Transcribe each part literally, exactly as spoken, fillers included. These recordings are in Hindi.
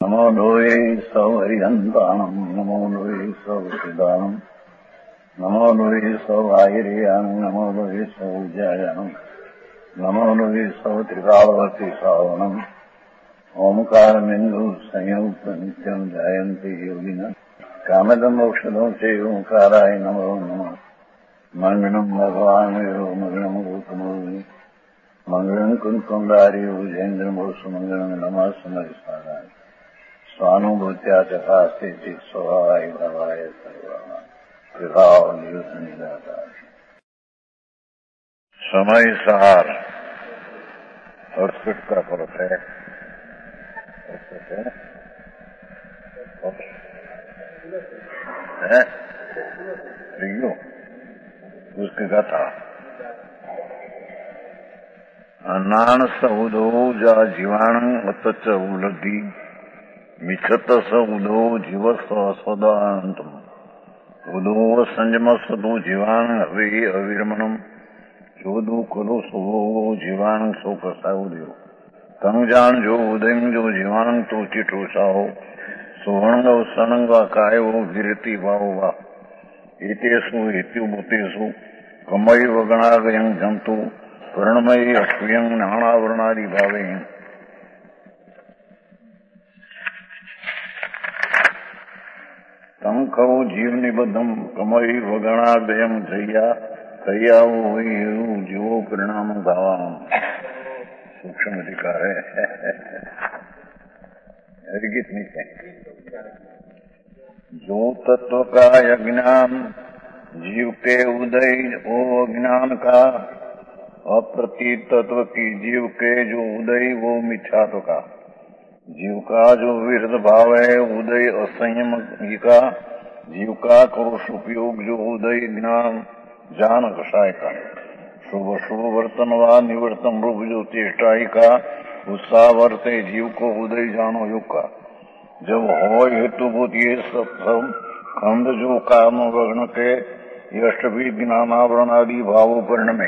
नमो लोये सौहरिहन्ताणम् नमो लोये सौहृदानम् नमो लोये सौभागिर्यानम् नमो लोये सौविजयानम् नमो लोये सौत्रिकावती सावनम् ओंकारमिन्दु संयुक्त नित्यम् जायन्ति योगिनः कामदम् मोक्षदम् च ओंकाराय नमो नमः मङ्गलम् भगवान् वीरो मङ्गलम् रूपमोहि मङ्गलम् कुन्कुण्डारि भुजेन्द्रमोसु मङ्गलम् नमः समरिसाराय स्वानुभूत्या चकास्ते स्वभावाय भवाय सर्वभाव निदाता समय सहार और सुख का फर्क है उसकी कथा अन्नान सउदो जा जीवाणु अत च उलधी मिछत स उदो जीव सदान्तम उदो संयम सदो जीवाण हवे अविरमणम चोदो कलो सुभो जीवाण सो कसाउद्यो तंग जान जो उदय जो जीवाण तो चिटो साहो सुवर्णग सनंग कायो विरति वाओ वा एतेषु हेतुभूतेषु कमय वगणागयं जंतु वर्णमयी अश्वयं नानावर्णादि भावे तंखौ जीव निबद्धम कमई वगणादयम जया कयावो जीवो परिणाम भावाम सूक्ष्म अधिकार है गीत नीचे जो तत्व का अज्ञान जीव के उदय वो अज्ञान का अप्रतीत तत्व की जीव के जो उदय वो मिथ्यात्व का जीव का जो विरुद्ध भाव है उदय असंयम का जीव का करोष उपयोग जो उदय ज्ञान जान कषाय का शुभ शुभ वर्तन व निवर्तन रूप जो चेष्टाई का उत्साह वर्ते जीव को उदय जानो युग का जब हो हेतुभूत ये सब सब खंड जो काम वर्ण के अष्टभी ज्ञानावरण आदि भावों परिणमे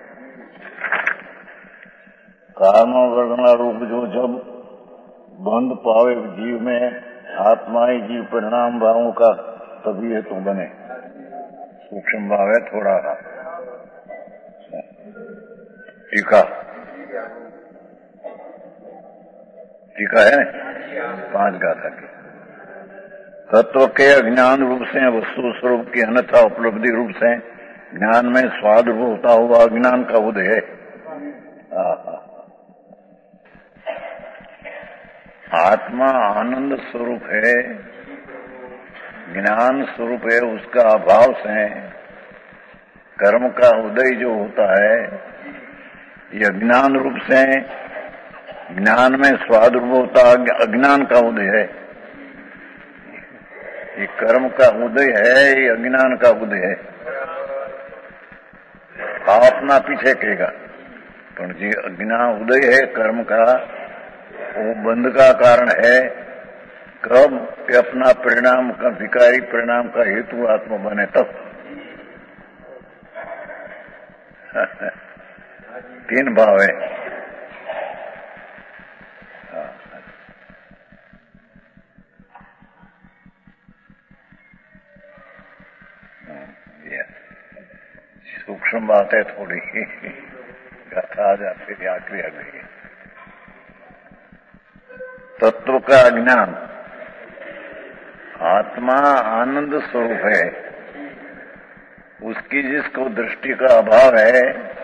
काम वर्ण रूप जो जब बंद पावे जीव में आत्मा ही जीव परिणाम भावों का तभी हेतु बने सूक्ष्म भाव है थोड़ा सा टीका टीका है पांच गाथा की तत्व के अज्ञान रूप से वस्तु स्वरूप की अन्यथा उपलब्धि रूप से ज्ञान में स्वाद होता हुआ अज्ञान का उदय है। आत्मा आनंद स्वरूप है ज्ञान स्वरूप है उसका अभाव से कर्म का उदय जो होता है ये अज्ञान रूप से ज्ञान में स्वाद रूप होता अज्ञान का उदय है। ये कर्म का उदय है ये अज्ञान का उदय है। आप अपना पीछे कहेगा पर जी अज्ञान उदय है कर्म का वो बंध का कारण है कब कि अपना परिणाम का विकारी परिणाम का हेतु आत्मा बने तब तीन भाव है। सूक्ष्म बात है थोड़ी गाथा आ जाती आखिरी आ गई तत्व का अज्ञान आत्मा आनंद स्वरूप है उसकी जिसको दृष्टि का अभाव है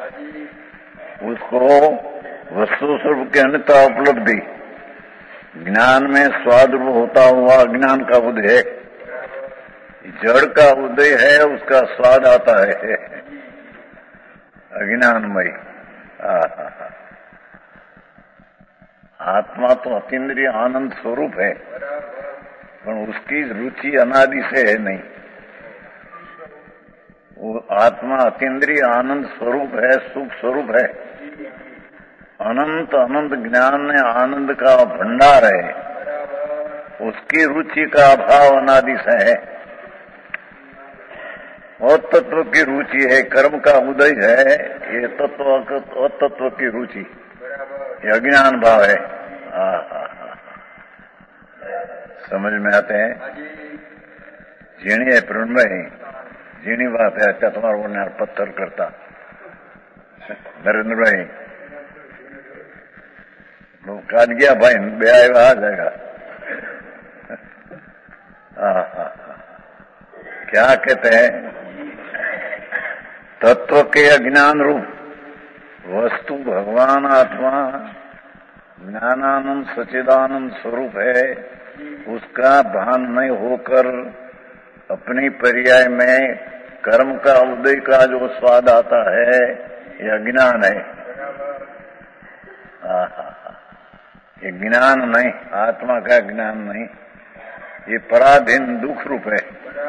उसको वस्तु स्वरूप के अन्यथा उपलब्धि ज्ञान में स्वाद होता हुआ अज्ञान का उदय है। जड़ का उदय है उसका स्वाद आता है अज्ञानमयी। आत्मा तो अतीन्द्रिय आनंद स्वरूप है पर उसकी रुचि अनादि से है नहीं। वो आत्मा अतीन्द्रिय आनंद स्वरूप है सुख स्वरूप है अनंत अनंत ज्ञान में आनंद का भंडार है उसकी रुचि का अभाव अनादि से है और तत्व की रुचि है कर्म का उदय है ये तत्व तत्व की रुचि ये अज्ञान भाव है। समझ में आते हैं? झीणी है प्रण भाई, झीणी बात है। अच्छा तुम्हारा वो पत्थर करता नरेंद्र भाई काट गया भाई, ब्याह आ जाएगा। हाँ हाँ, क्या कहते हैं? तत्व के अज्ञान रूप वस्तु भगवान आत्मा ज्ञानानंद सच्चिदानंद स्वरूप है, उसका भान नहीं होकर अपनी पर्याय में कर्म का उदय का जो स्वाद आता है ये अज्ञान है। ये ज्ञान नहीं, आत्मा का ज्ञान नहीं, ये पराधीन दुख रूप है।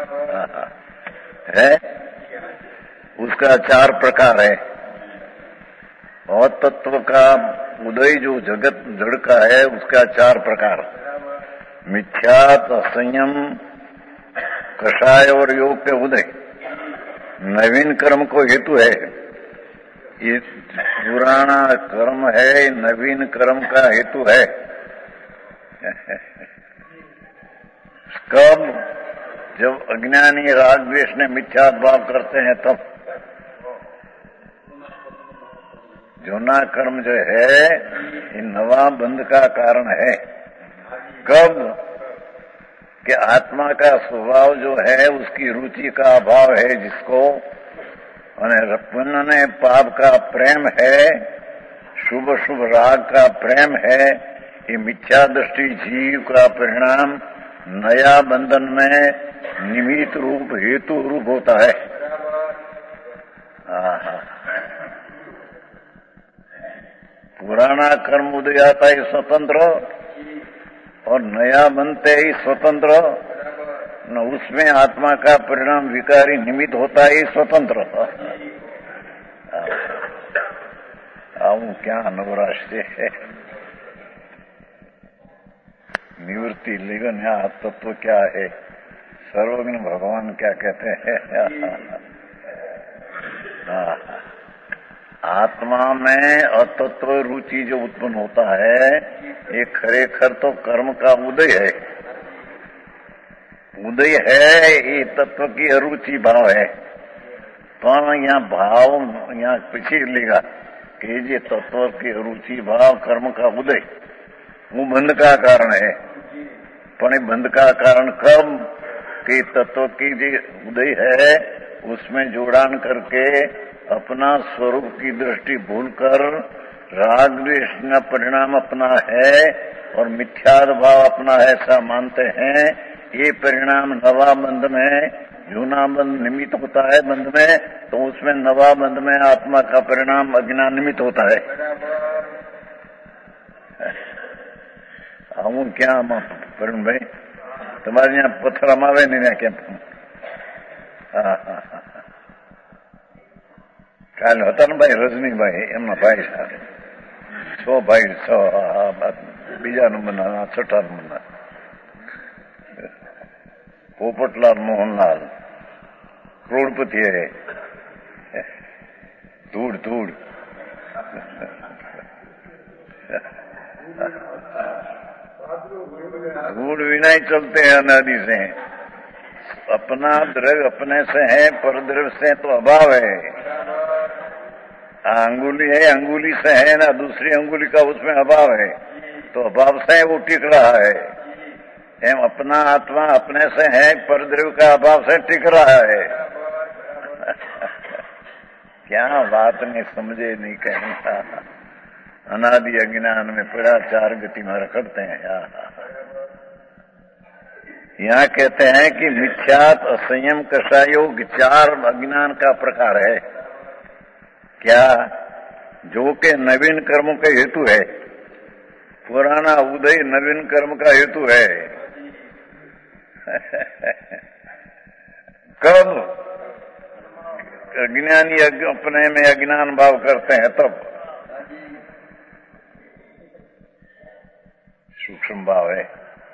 है उसका चार प्रकार है। और तत्व का उदय जो जगत जड़ का है उसका चार प्रकार, मिथ्यात, असंयम, कषाय और योग के उदय। नवीन कर्म को हेतु है, ये पुराना कर्म है, नवीन कर्म का हेतु है। कब? जब अज्ञानी राग द्वेष ने मिथ्या भाव करते हैं तब। जोना कर्म जो है ये नवा बंध का कारण है। कब? कि आत्मा का स्वभाव जो है उसकी रुचि का अभाव है, जिसको पुण्य ने पाप का प्रेम है, शुभ शुभ राग का प्रेम है। ये मिथ्या दृष्टि जीव का परिणाम नया बंधन में निमित्त रूप हेतु रूप होता है। पुराना कर्म उदय आता है स्वतंत्र और नया बनते ही स्वतंत्र, न उसमें आत्मा का परिणाम विकारी निमित्त होता है स्वतंत्र। आऊं क्या नवराश से निवृत्ति लेगन या तत्व क्या है, सर्वज्ञ भगवान क्या कहते हैं? आत्मा में अतत्व रुचि जो उत्पन्न होता है ये खरेखर तो कर्म का उदय है। उदय है, ये तत्व की अरुचि भाव है। तो यहाँ भाव यहाँ पीछे लेगा कि ये तत्व की अरुचि भाव कर्म का उदय वो बंध का कारण है। पण बंध का कारण कब? कि तत्व की जो उदय है उसमें जोड़ान करके अपना स्वरूप की दृष्टि भूलकर राग द्वेष का परिणाम अपना है और मिथ्याद भाव अपना है ऐसा मानते हैं। ये परिणाम नवा बंध में, जूना बंध निमित्त होता है बंध में, तो उसमें नवा बंध में आत्मा का परिणाम अज्ञान निमित्त होता है। हम क्या वरुण भाई तुम्हारे यहाँ पत्थर हमारे नहीं ना क्या? हाँ हाँ हाँ કાલે હતા ને ભાઈ રજનીભાઈ, એમના ભાઈ સાથે છ ભાઈ છ બીજા નંબરના છઠ્ઠા નંબરના પોપટલાલ મોહનલાલ કરોડપતિ હે, ધૂળ ધૂળ धूल विना ही चलते हैं अनादि से। अपना द्रव्य अपने से है, पर द्रव्य से तो अभाव है। अंगुली है, अंगुली से है ना, दूसरी अंगुली का उसमें अभाव है, तो अभाव से वो टिक रहा है। एम अपना आत्मा अपने से है, पर द्रव्य का अभाव से टिक रहा है। क्या बात नहीं समझे नहीं कहीं। अनादि अज्ञान में पड़ा चार गति में रखते हैं। यहाँ कहते हैं कि मिथ्यात, असंयम, कषायोग चार अज्ञान का प्रकार है। क्या? जो के नवीन कर्मों का हेतु है। पुराना उदय नवीन कर्म का हेतु है। कब? अज्ञानी अपने में अज्ञान भाव करते हैं तब सूक्ष्म भाव है।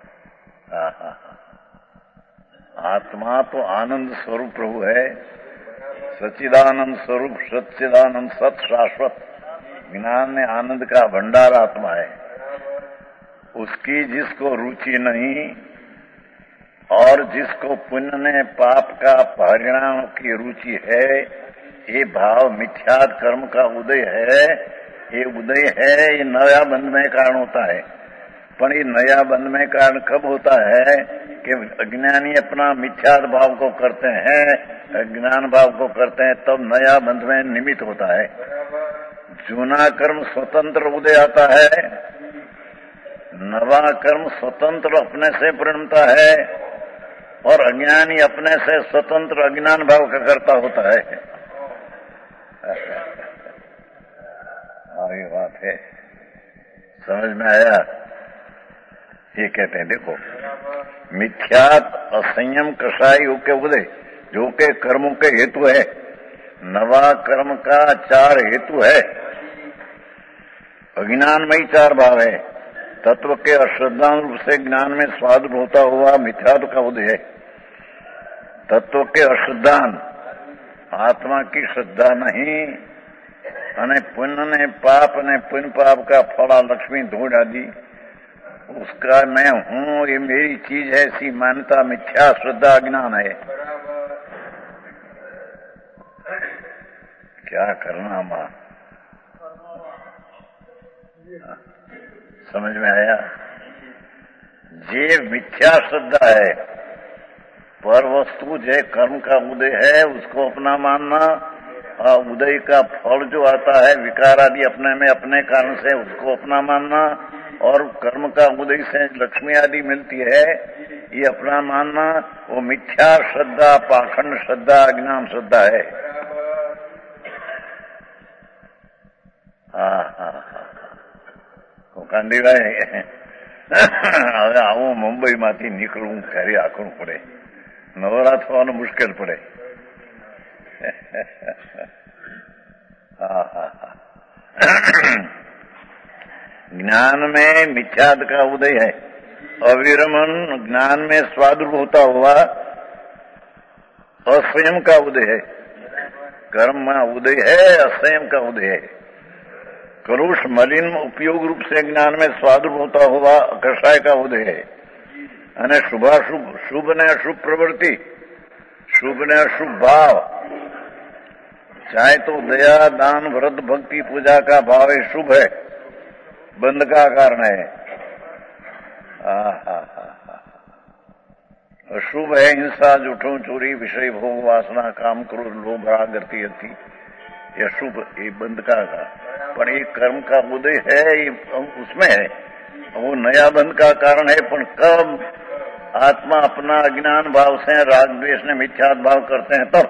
आत्मा तो आनंद स्वरूप प्रभु है, सच्चिदानंद स्वरूप, सच्चिदानंद सत शाश्वत ज्ञान में आनंद का भंडार आत्मा है। उसकी जिसको रुचि नहीं और जिसको पुण्य ने पाप का परिणाम की रुचि है, ये भाव मिथ्याद कर्म का उदय है, ये उदय है, ये नया बंध में कारण होता है। पर ये नया बंध में कारण कब होता है कि अज्ञानी अपना मिथ्याद भाव को करते हैं, अज्ञान भाव को करते हैं, तब नया बंध में निमित्त होता है। जूना कर्म स्वतंत्र उदय आता है, नवा कर्म स्वतंत्र अपने से परिणमता है, और अज्ञानी अपने से स्वतंत्र अज्ञान भाव का करता होता है। ये बात है, समझ में आया? ये कहते हैं, देखो मिथ्यात असंयम कषाय योग के उदय, जो के कर्मों के हेतु है, नवा कर्म का चार हेतु है, अज्ञानमयी चार भाव है। तत्व के अश्रद्धान रूप से ज्ञान में स्वादुर होता हुआ मिथ्यात्व का उदय है। तत्व के अश्रद्धान, आत्मा की श्रद्धा नहीं, अने पुण्य ने पाप ने पुण्य पाप का फला लक्ष्मी धूड़ आदि, उसका मैं हूं, ये मेरी चीज है, ऐसी मान्यता मिथ्या श्रद्धा अज्ञान है। क्या करना मां, समझ में आया? ये मिथ्या श्रद्धा है। पर वस्तु जो कर्म का उदय है उसको अपना मानना, और उदय का फल जो आता है विकार आदि अपने में अपने कारण से उसको अपना मानना, और कर्म का उदय से लक्ष्मी आदि मिलती है ये अपना मानना, वो मिथ्या श्रद्धा, पाखंड श्रद्धा, अज्ञान श्रद्धा है। हाँ हाँ हाँ કાંડીભાઈ હવે આવું મુંબઈમાંથી નીકળવું ક્યારે આખું પડે, નવરા થવાનું મુશ્કેલ પડે। હા હા હા ज्ञान में मिथ्याद का उदय है, अविरमन ज्ञान में स्वादुर होता हुआ असंयम का उदय है। कर्म में उदय है, असंयम का उदय है। कलुष मलिन उपयोग रूप से ज्ञान में स्वादुर होता हुआ कषाय का उदय है। अने शुभाशुभ, शुभ ने अशुभ प्रवृत्ति, शुभ ने अशुभ भाव, चाहे तो दया दान व्रत भक्ति पूजा का भाव है, शुभ है, बंध का कारण है। अशुभ है हिंसा, जुठो चोरी, विषय भोग वासना, काम क्रोध लोभ राग गति अति, ये शुभ, ये बंध का का। पर ये कर्म का उदय है, ये उसमें है, वो नया बंध का कारण है। पर कब आत्मा अपना अज्ञान भाव से राग द्वेष ने मिथ्यात्व भाव करते हैं तब।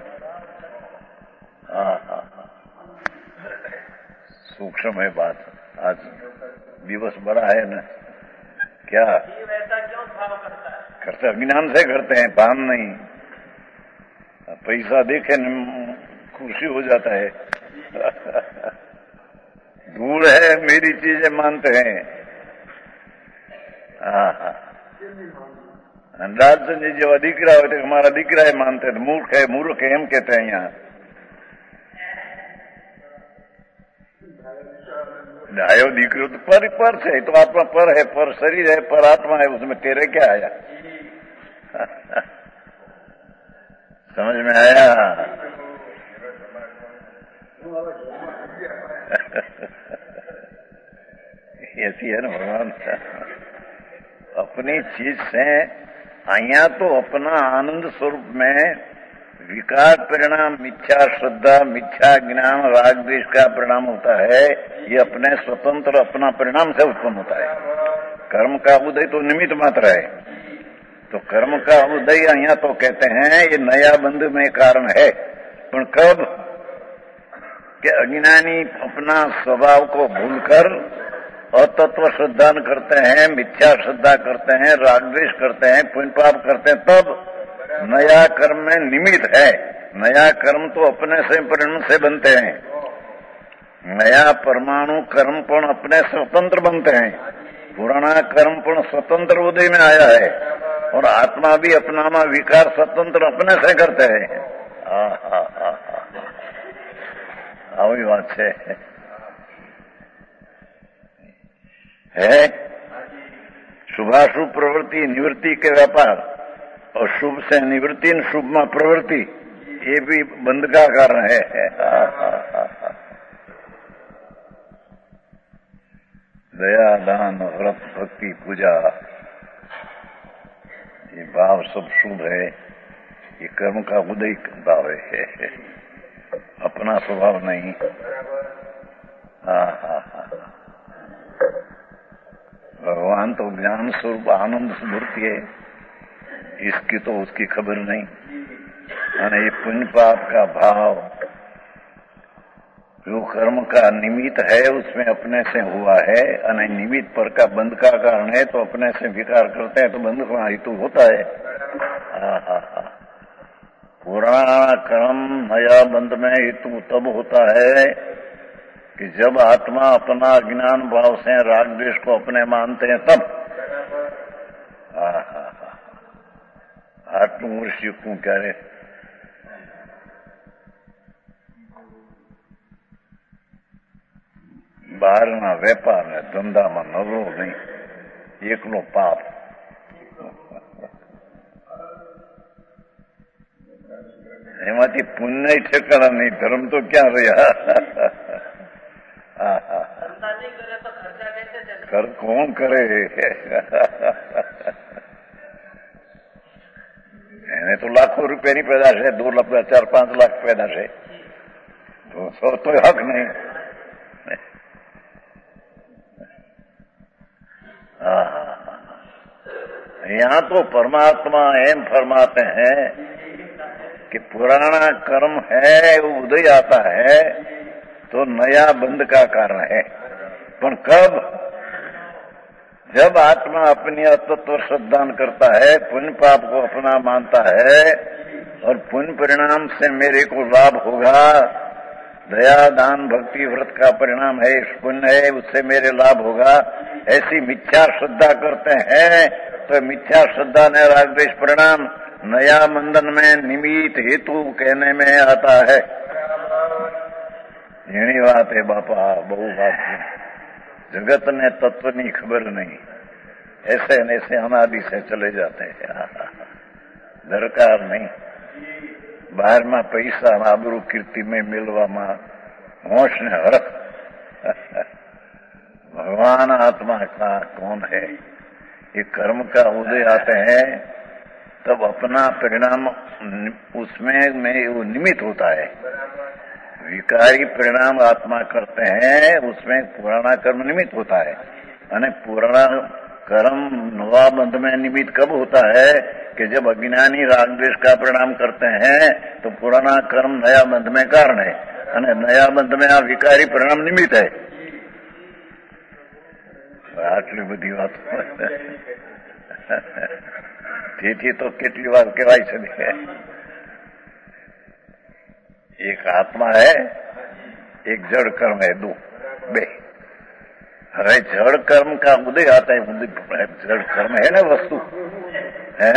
हाँ हाँ सूक्ष्म है बात। आज दिवस बड़ा है ना, क्या क्यों भाव करता है? करते अज्ञान से करते हैं, भान नहीं। पैसा देखे न खुशी हो जाता है। धूल है मेरी चीजें मानते हैं। हाँ हाँ राजचंद जी जो दीकरा हो तो हमारा दीकरा है मानते हैं, मूर्ख है, मूर्ख है हम कहते हैं। यहाँ आयो दीकरो तो पर पर से, तो आत्मा पर है, पर शरीर है, पर आत्मा है, उसमें तेरे क्या आया? समझ में आया? ऐसी है ना भगवान। अपनी चीज से आया तो अपना आनंद स्वरूप में विकार परिणाम मिथ्या श्रद्धा, मिथ्या ज्ञान, राग द्वेष का परिणाम होता है। ये अपने स्वतंत्र अपना परिणाम से उत्पन्न होता है। कर्म का उदय तो निमित्त मात्र है। तो कर्म का उदय यहाँ तो कहते हैं ये नया बंध में कारण है। पर कब कि अज्ञानी अपना स्वभाव को भूलकर अतत्व श्रद्धा करते हैं, मिथ्या श्रद्धा करते हैं, राग द्वेष करते हैं, पुण्य पाप करते हैं, तब नया कर्म में निमित्त है। नया कर्म तो अपने से परिणाम से बनते हैं। नया परमाणु कर्म पण अपने स्वतंत्र बनते हैं। पुराना कर्म पण स्वतंत्र उदय में आया है, और आत्मा भी अपना में विकार स्वतंत्र अपने से करते हैं। આવી વાત છે है शुभाशुभ प्रवृत्ति निवृत्ति के व्यापार और शुभ से निवृत्ति, शुभ में प्रवृत्ति, ये भी बंध का कारण है। दया, दान, व्रत, भक्ति, पूजा, ये भाव सब शुभ है। ये कर्म का उदय भाव है, अपना स्वभाव नहीं। हाँ हाँ हाँ भगवान तो ज्ञान स्वरूप आनंद मूर्ति है, इसकी तो उसकी खबर नहीं। और ये पुण्य पाप का भाव जो कर्म का निमित्त है उसमें अपने से हुआ है, और निमित्त पर का बंध का कारण है, तो अपने से विकार करते हैं तो बंध का हेतु होता है। हाँ हाँ हाँ पुराना कर्म नया बंध में हेतु तब होता है कि जब आत्मा अपना ज्ञान भाव से राग द्वेष को अपने मानते हैं तब। हाँ हाँ हाँ आत्मवर्षी को कह रहे બહાર ના વેપાર ને ધંધામાં નવરો નહીં, એકલો પાપ. એમાંથી પુણ્ય ઠેકાણા નહીં, ધર્મ તો ક્યાં રહ્યા? કર કોણ કરે? એને તો લાખો રૂપિયાની પેદા છે, દો લાખ ચાર પાંચ લાખ પેદા છે, તો હક નહીં. यहाँ तो परमात्मा एम फरमाते हैं कि पुराना कर्म है वो उदय आता है तो नया बंध का कारण है। पर कब? जब आत्मा अपनी तत्व श्रद्धान करता है, पुण्य पाप को अपना मानता है और पुण्य परिणाम से मेरे को लाभ होगा, दया दान भक्ति व्रत का परिणाम है, पुण्य है, उससे मेरे लाभ होगा, ऐसी मिथ्या श्रद्धा करते हैं तो मिथ्या श्रद्धा ने राग द्वेष परिणाम नया बंधन में निमित्त हेतु कहने में आता है। यही बात है बापा, बहु बात है। जगत ने तत्व नहीं खबर नहीं, ऐसे न ऐसे अनादि से चले जाते हैं। दरकार नहीं, બહાર માં પૈસા આબરૂ કીર્તિ में मिलवा होश ने हरख। भगवान आत्मा का कौन है? ये कर्म का उदय आते हैं तब अपना परिणाम उसमें में वो निमित्त होता है। विकारी परिणाम आत्मा करते हैं, उसमें पुराना कर्म निमित्त होता है। और पुराना कर्म नवा बंध में निमित्त कब होता है कि जब अज्ञानी राग द्वेष का परिणाम करते हैं तो पुराना कर्म नया बंध में कारण है, और नया बंध में आ विकारी परिणाम निमित्त है। आटली बधी बात थी तो કેટલી વાર કહેવાય છે। एक आत्मा है, एक जड़ कर्म है, दो बे। હવે જળ કર્મ का उदय आता है, जड़ कर्म है ना वस्तु है।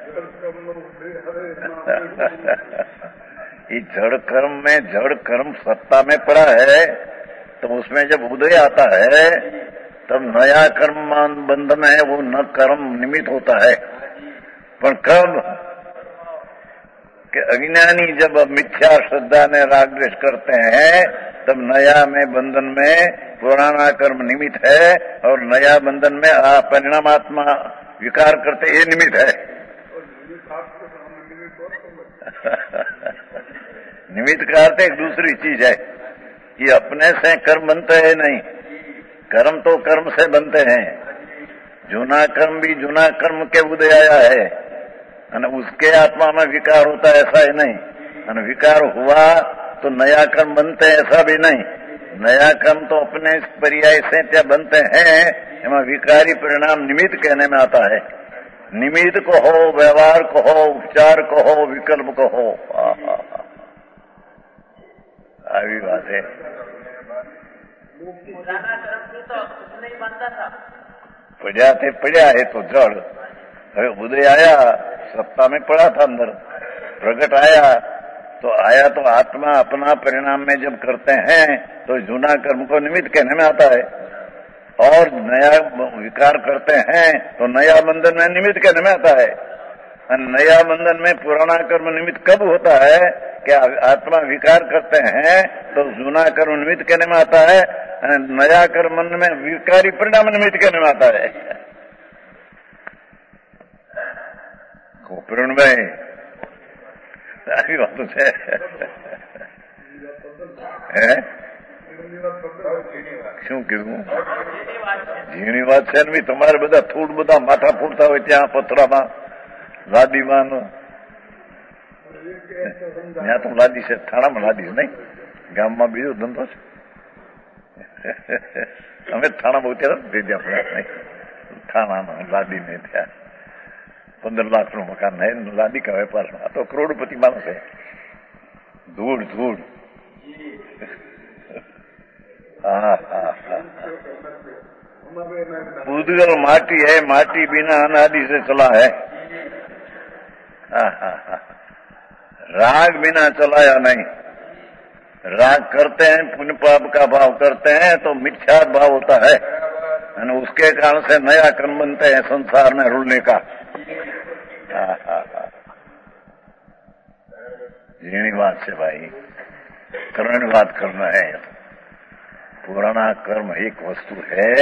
ये जड़ कर्म में जड़ कर्म सत्ता में पड़ा है तो उसमें जब उदय आता है तब नया कर्म बंध में वो न कर्म निमित्त होता है। पर कब? कि अज्ञानी जब मिथ्या श्रद्धा ने राग द्वेष करते हैं तब नया में बंधन में पुराना कर्म निमित्त है और नया बंधन में आ परिणामात्मा विकार करते ये निमित्त है। निमित्त का अर्थ एक दूसरी चीज है। ये अपने से कर्म बनते हैं नहीं, कर्म तो कर्म से बनते हैं। जूना कर्म भी जूना कर्म के उदय आया है, और उसके आत्मा में विकार होता है ऐसा ही नहीं, और विकार हुआ तो नया कर्म बनते हैं ऐसा भी नहीं। नया कर्म तो अपने पर्याय से क्या बनते हैं, एवं विकारी परिणाम निमित्त कहने में आता है। निमित्त को हो, व्यवहार को हो, उपचार को हो, विकल्प को हो, આવી बात है। पड़ा थे पड़ा है तो जड़, હવે ઉદય आया, सत्ता में पड़ा था, अंदर प्रकट आया तो आया तो आत्मा अपना परिणाम में जब करते हैं तो जूना कर्म को निमित्त कहने में आता है, और नया विकार करते हैं तो नया बंधन में निमित्त कहने में आता है। नया बंधन में पुराना कर्म निमित्त कब होता है कि आत्मा विकार करते हैं तो जूना कर्म निमित्त कहने में आता है, नया कर्म में विकारी परिणाम निमित्त कहने में आता है। प्रण भाई આવી વાતો છે શું કીધું? ઝીણી વાત છે ને તમારે બધા થોડું બધા માથા ફૂટતા હોય ત્યાં પથરામાં લાદીમાં, ત્યાં તો લાદી છે, થાણામાં લાદી છે નહીં, ગામમાં બીજો ધંધો છે. અમે થાણામાં ઉતર્યા નથી ત્યાં નહીં, થાણામાં લાદી નહીં, ત્યાં પંદર લાખ નું મકાન નહીં, લાદી કા વેપાર. આ તો કરોડપતિ માણસ છે. ધૂળ ધૂળ. हाँ हाँ हाँ पूदगल माटी है, माटी बिना अनादि से चला है. हाँ हाँ हाँ राग बिना चलाया नहीं. राग करते हैं, पुण्य पाप का भाव करते हैं तो मिथ्या भाव होता है, और उसके कारण से नया कर्म बनते हैं संसार में रुलने का. हाँ हाँ हाँ झीणी बात से भाई, करण बात करना है. पुराना कर्म एक वस्तु है,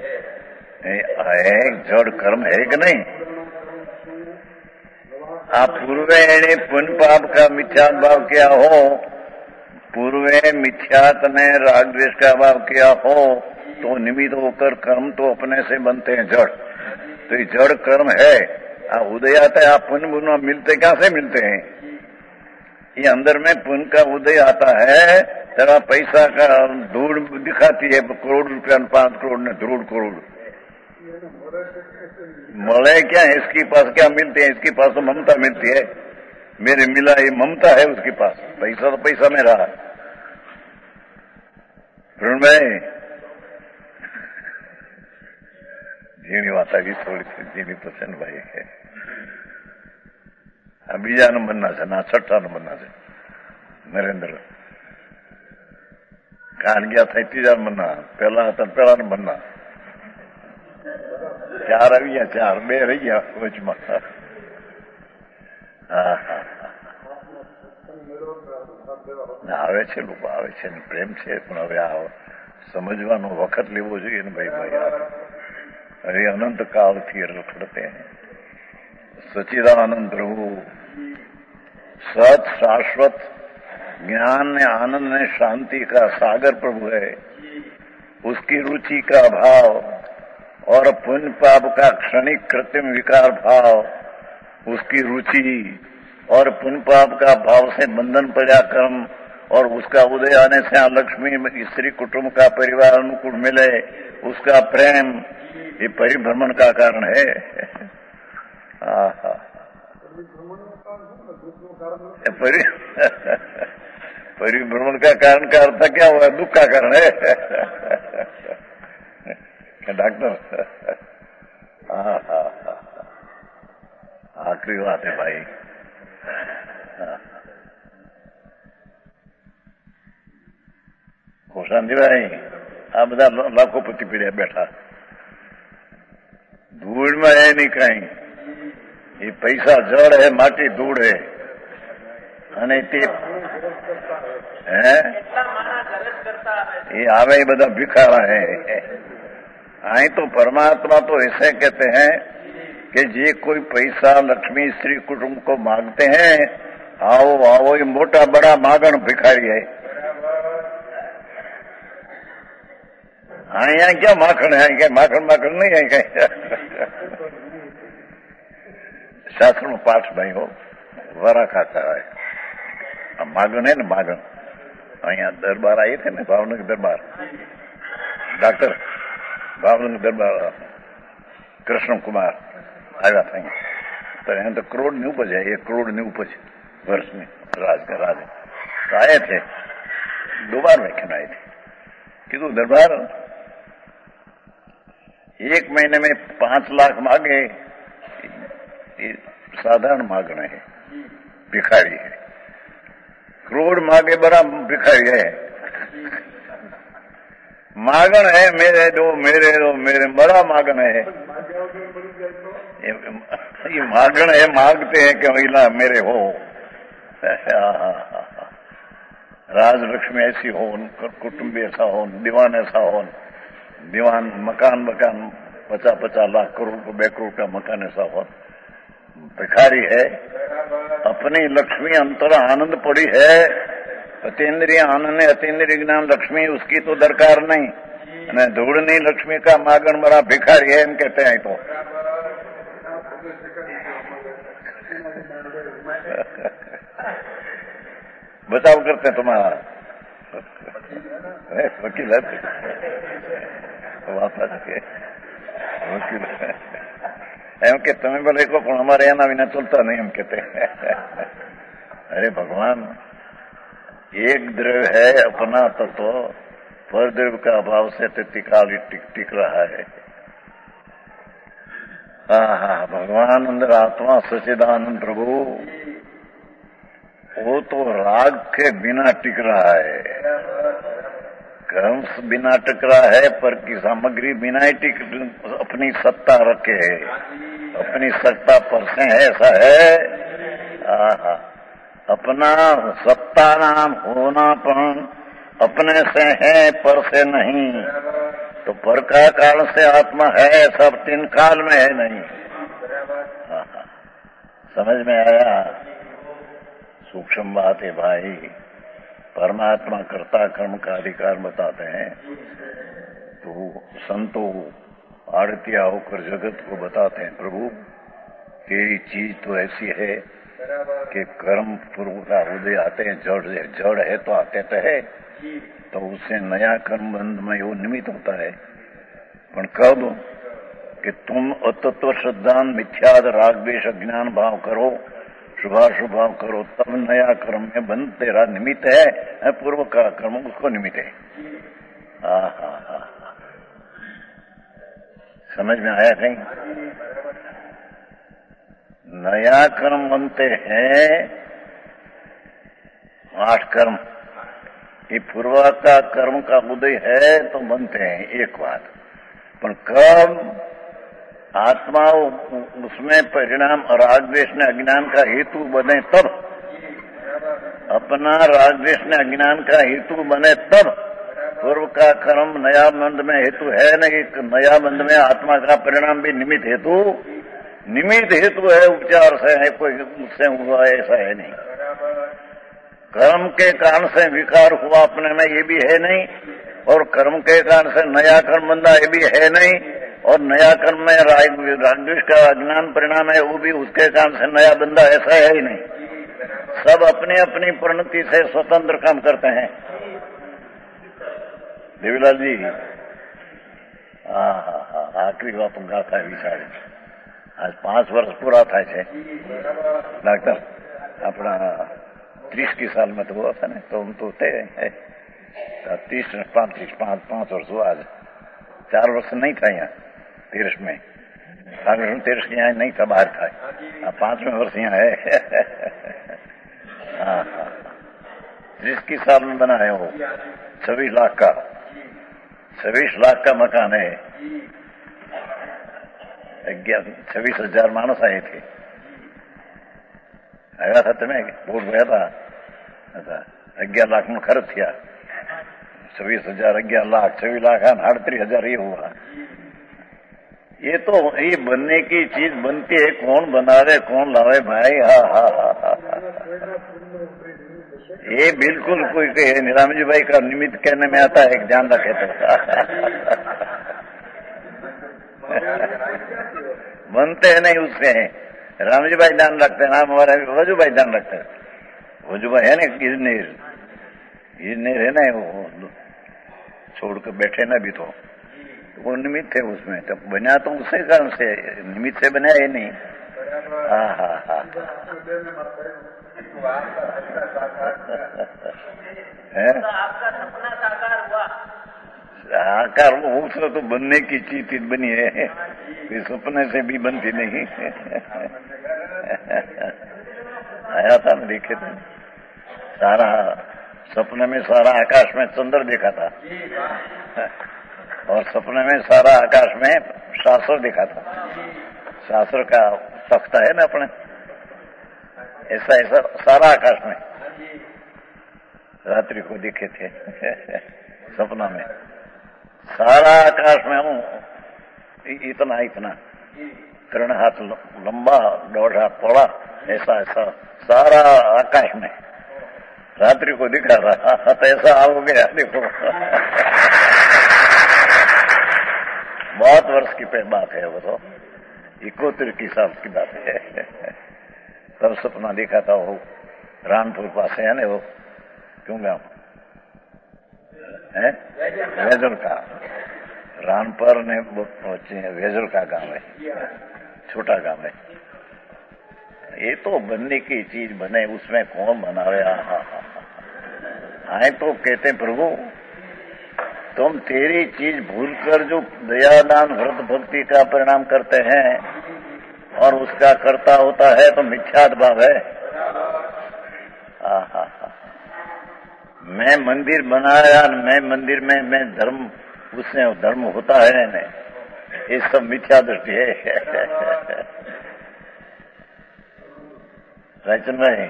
एक जड़ कर्म है कि नहीं? आप पूर्वे ने पुण्य पाप का मिथ्या भाव किया हो, पूर्वे मिथ्यात ने राग द्वेष का भाव किया हो तो निमित्त होकर कर्म तो अपने से बनते हैं जड़. तो ये जड़ कर्म है. आप उदय आता है, आप पुण्य पुण्य मिलते कहां से मिलते हैं? ये अंदर में पुण्य का उदय आता है, जरा पैसा का धूड़ दिखाती है, करोड़ रुपया पांच करोड़ ने धूड़ करोड़ मले क्या है, इसके पास क्या मिलते हैं? इसके पास तो ममता मिलती है. मेरे मिला ये ममता है उसके पास, पैसा तो पैसा में रहा. भाई झीणी વાત આવી થોડી ઝીણી તો છે ને ભાઈ. આ બીજા નંબરના છે, ના છઠ્ઠા નંબરના છે નરેન્દ્ર. કારણ ગયા થાય ત્રીજા નંબરના, પેલા હતા પેલા નંબરના. ચાર આવી ગયા, ચાર બે રહી ગયા વચમાં. હા હા આવે છે, લોકો આવે છે ને પ્રેમ છે, પણ હવે આ સમજવાનો વખત લેવો જોઈએ ને ભાઈ. ભાઈ अरे अनंत काल थी रखड़ते हैं. सचिदानंद प्रभु सत शाश्वत ज्ञान ने आनंद ने शांति का सागर प्रभु है. उसकी रुचि का भाव और पुण्य पाप का क्षणिक कृत्रिम विकार भाव, उसकी रुचि और पुण्य पाप का भाव से बंधन पड़ा कर्म और उसका उदय आने से लक्ष्मी स्त्री कुटुंब का परिवार अनुकूल मिले, उसका प्रेम, ये परिभ्रमण का कारण है. परि परिभ्रमण का कारण का अर्थ क्या हुआ? दुख का कारण है डॉक्टर. आखिरी बात है भाई. શાંતિભાઈ આ બધા લાખોપતિ પીડ્યા બેઠા, ધૂળમાં है नहीं कहीं. ये पैसा जड़ है, माटी धूड़ है. અને તે ये आवे બધા भिखारा है. आई तो परमात्मा तो ऐसे कहते हैं कि जे कोई पैसा लक्ष्मी स्त्री कुटुंब को मांगते हैं, आओ आओ, ये मोटा बड़ा मागण भिखारी है. हाँ यहाँ क्या माखन है? क्या माखन माखन नहीं है? क्या शास्त्र में पाठ भाई हो वरा खाता है. मागण है ना, मागण. यहाँ दरबार आए थे ना, भावनगर दरबार, डॉक्टर भावनगर दरबार कृष्ण कुमार आया था. तो यहाँ तो करोड़ नहीं उपज है, एक करोड़ नहीं उपज वर्ष में राज का राज. तो आए थे, दो बार व्याख्यान आए थे. किधर दरबार एक महीने में पांच लाख मांगे, साधारण मांगना है, भिखारी है. करोड़ मांगे बड़ा भिखारी है. मागण है मेरे दो मेरे दो मेरे, बड़ा मागण है. ये मागण है, मांगते हैं कि महिला मेरे हो, राज लक्ष्मी ऐसी हो, कुटुंब ऐसा हो, दीवान ऐसा हो, दीवान मकान मकान पचास पचास लाख करोड़ को બે करोड़ का मकान ऐसा हो, भिखारी है। अपनी लक्ष्मी अंतर आनंद पड़ी है, अतीन्द्रिय आनंद है, अतीन्द्रिय ज्ञान लक्ष्मी उसकी तो दरकार नहीं, અને ધૂળની લક્ષ્મી કા માગણ બड़ा भिखारी है, એમ कहते हैं। तो बचाव करते हैं तुम्हारा वकील है, वापस के वकील एम के तुम्हें भले को पण हमारे यहाँ विना चलता नहीं, हम कहते हैं। अरे भगवान, एक द्रव्य है अपना तत्व, पर द्रव्य का अभाव से तिकाल टिक टिक रहा है। हाँ हाँ, भगवान अंदर आत्मा सच्चिदानंद प्रभु, वो तो राग के बिना टिक रहा है, कर्म बिना टिक रहा है, पर की सामग्री बिना ही टिक, अपनी सत्ता रखे है, अपनी सत्ता पर से है, ऐसा है। आहा, अपना सत्ता नाम होनापन अपने से है, पर से नहीं। तो पर का काल से आत्मा है, सब तीन काल में है नहीं। आहा, समझ में आया? सूक्ष्म बात है भाई। परमात्मा कर्ता कर्म का अधिकार बताते हैं, तो संतों आड़तिया होकर जगत को बताते हैं, प्रभु ये चीज तो ऐसी है कि कर्म पूर्व का उदय आते हैं, जड़ जड़ है तो आते तो है, तो उससे नया कर्म बंध में वो निमित्त होता है। पर कब कि तुम अतत्व श्रद्धान मिथ्याद राग द्वेष अज्ञान भाव करो, शुभाशुभ भाव करो, तब नया कर्म में बंध तेरा निमित्त है, पूर्व का कर्म उसको निमित्त है। हा हा हा, समझ में आया कहीं? नया कर्म बनते हैं आठ कर्म, ये पूर्व का कर्म का उदय है तो बनते हैं, एक बात। पर कब आत्मा उसमें परिणाम राग द्वेष ने अज्ञान का हेतु बने तब, अपना राग द्वेष ने अज्ञान का हेतु बने तब, पूर्व का कर्म नया बंध में हेतु है नहीं, नया बंध में आत्मा का परिणाम भी निमित्त हेतु, निमित्त हेतु है, उपचार से है, कोई उससे हुआ ऐसा है नहीं। कर्म के कारण से विकार हुआ अपने में ये भी है नहीं, और कर्म के कारण से नया कर्म बंधा ये भी है नहीं, और नया कर्म में राग द्वेष का अज्ञान परिणाम है, वो भी उसके कारण से नया बंधा ऐसा है ही नहीं। सब अपनी अपनी परिणति से स्वतंत्र काम करते हैं। देवीलाल जी, हाँ हाँ हाँ, आखिरी बात गाथा है विचार। आज पांच वर्ष पूरा था छे डॉक्टर, अपना तीस की साल में तो हुआ था ना, तो हम तो थे तीस पैंतीस पांच पांच वर्ष हुआ। आज चार वर्ष नहीं था यहाँ तीर्थ में, कांग्रेस तीर्थ यहाँ नहीं था, बाहर था। अब पांचवें वर्ष यहाँ है। हाँ हाँ, तीस की साल में बना है वो, छब्बीस लाख का छब्बीस लाख का मकान है। छब्बीस हजार मानस आए थे, आया था तुम्हें वोट गया था, अग्यारह लाख में खर्च किया, छब्बीस हजार अग्यारह लाख छब्बीस लाख अड़तीस हजार ये हुआ। ये तो ये बनने की चीज बनती है, कौन बनावे कौन लावे भाई। हा हा हा हा, ये बिल्कुल कोई कहे निराम जी भाई का निमित्त कहने में आता है, ध्यान रखे तो। बनते हैं नहीं उससे, रामजी भाई ध्यान रखते हैं, नाम हमारे वजू भाई ध्यान रखते हैं। वजू भाई है ना गिरनेर, गिरनेर है ना, वो छोड़ कर बैठे ना भी, तो वो निमित्त है उसमें, तो बना तो उसी कारण से, निमित्त से बना है नहीं। हाँ हाँ हाँ, है आपका सपना साकार हुआ। साकार वो उसको तो बनने की चीज बनी है, ये सपने से भी बनती नहीं। आया था ना, देखे थे सारा सपने में, सारा आकाश में चंद्र देखा था। और सपने में सारा आकाश में शास्त्र दिखा था। शास्त्र का तख्ता है ना अपने, ऐसा ऐसा सारा आकाश में रात्रि को दिखे थे सपना में। सारा आकाश में हूं, इतना इतना तीन हाथ लंबा, दौड़ हाथ पड़ा, ऐसा ऐसा सारा आकाश में रात्रि को दिखा रहा। तो ऐसा हो गया देखो बहुत वर्ष की बात है वो, तो इकहत्तर की साल की बात है। तब सपना देखा था वो रानपुर पास है ना वो, क्यों गांव है वेजल का, रानपुर ने वेजल का गांव है, छोटा गांव है। ये तो बनने की चीज बने, उसमें कौन बनावे। आए तो कहते प्रभु तुम तेरी चीज भूलकर जो दयादान व्रत भक्ति का परिणाम करते हैं और उसका कर्ता होता है तो मिथ्यात भाव है। आहा, मैं मंदिर बनाया, मैं मंदिर में मैं धर्म, उसमें धर्म होता है नहीं, ये सब मिथ्या दृष्टि है। रायचंद भाई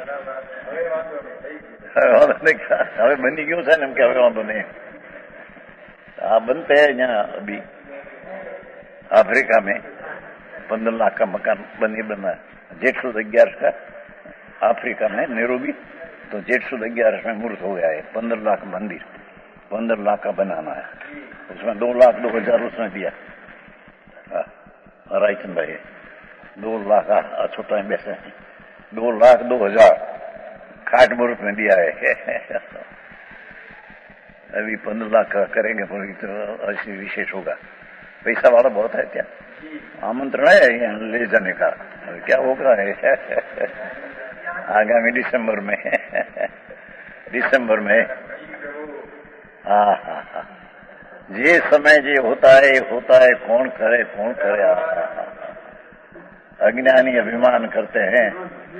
હવે બની ગયું છે ને એમ કે હવે વાંધો નહીં। આ बनते हैं यहाँ अभी अफ्रीका में पंद्रह लाख का मकान बनी बना, जेठ सुद ग्यारह का अफ्रीका में नैरोबी, तो जेठ सुद ग्यारह में मूर्त हो गया है। पंद्रह लाख मंदिर, पंद्रह लाख का बनाना है, उसमें दो लाख दो हजार उसने दिया रायचंद भाई, दो लाख छोटा बैसे दो लाख दो हजार खाट मुहूर्त में दिया है। अभी पंद्रह लाख का करेंगे तो ऐसी विशेष होगा। पैसा वाला बहुत है क्या, आमंत्रण है यहाँ ले जाने का, क्या होगा है आगामी दिसंबर में दिसंबर में हाँ हाँ हाँ ये समय जे होता है होता है, कौन करे कौन करे। अज्ञानी अभिमान करते हैं,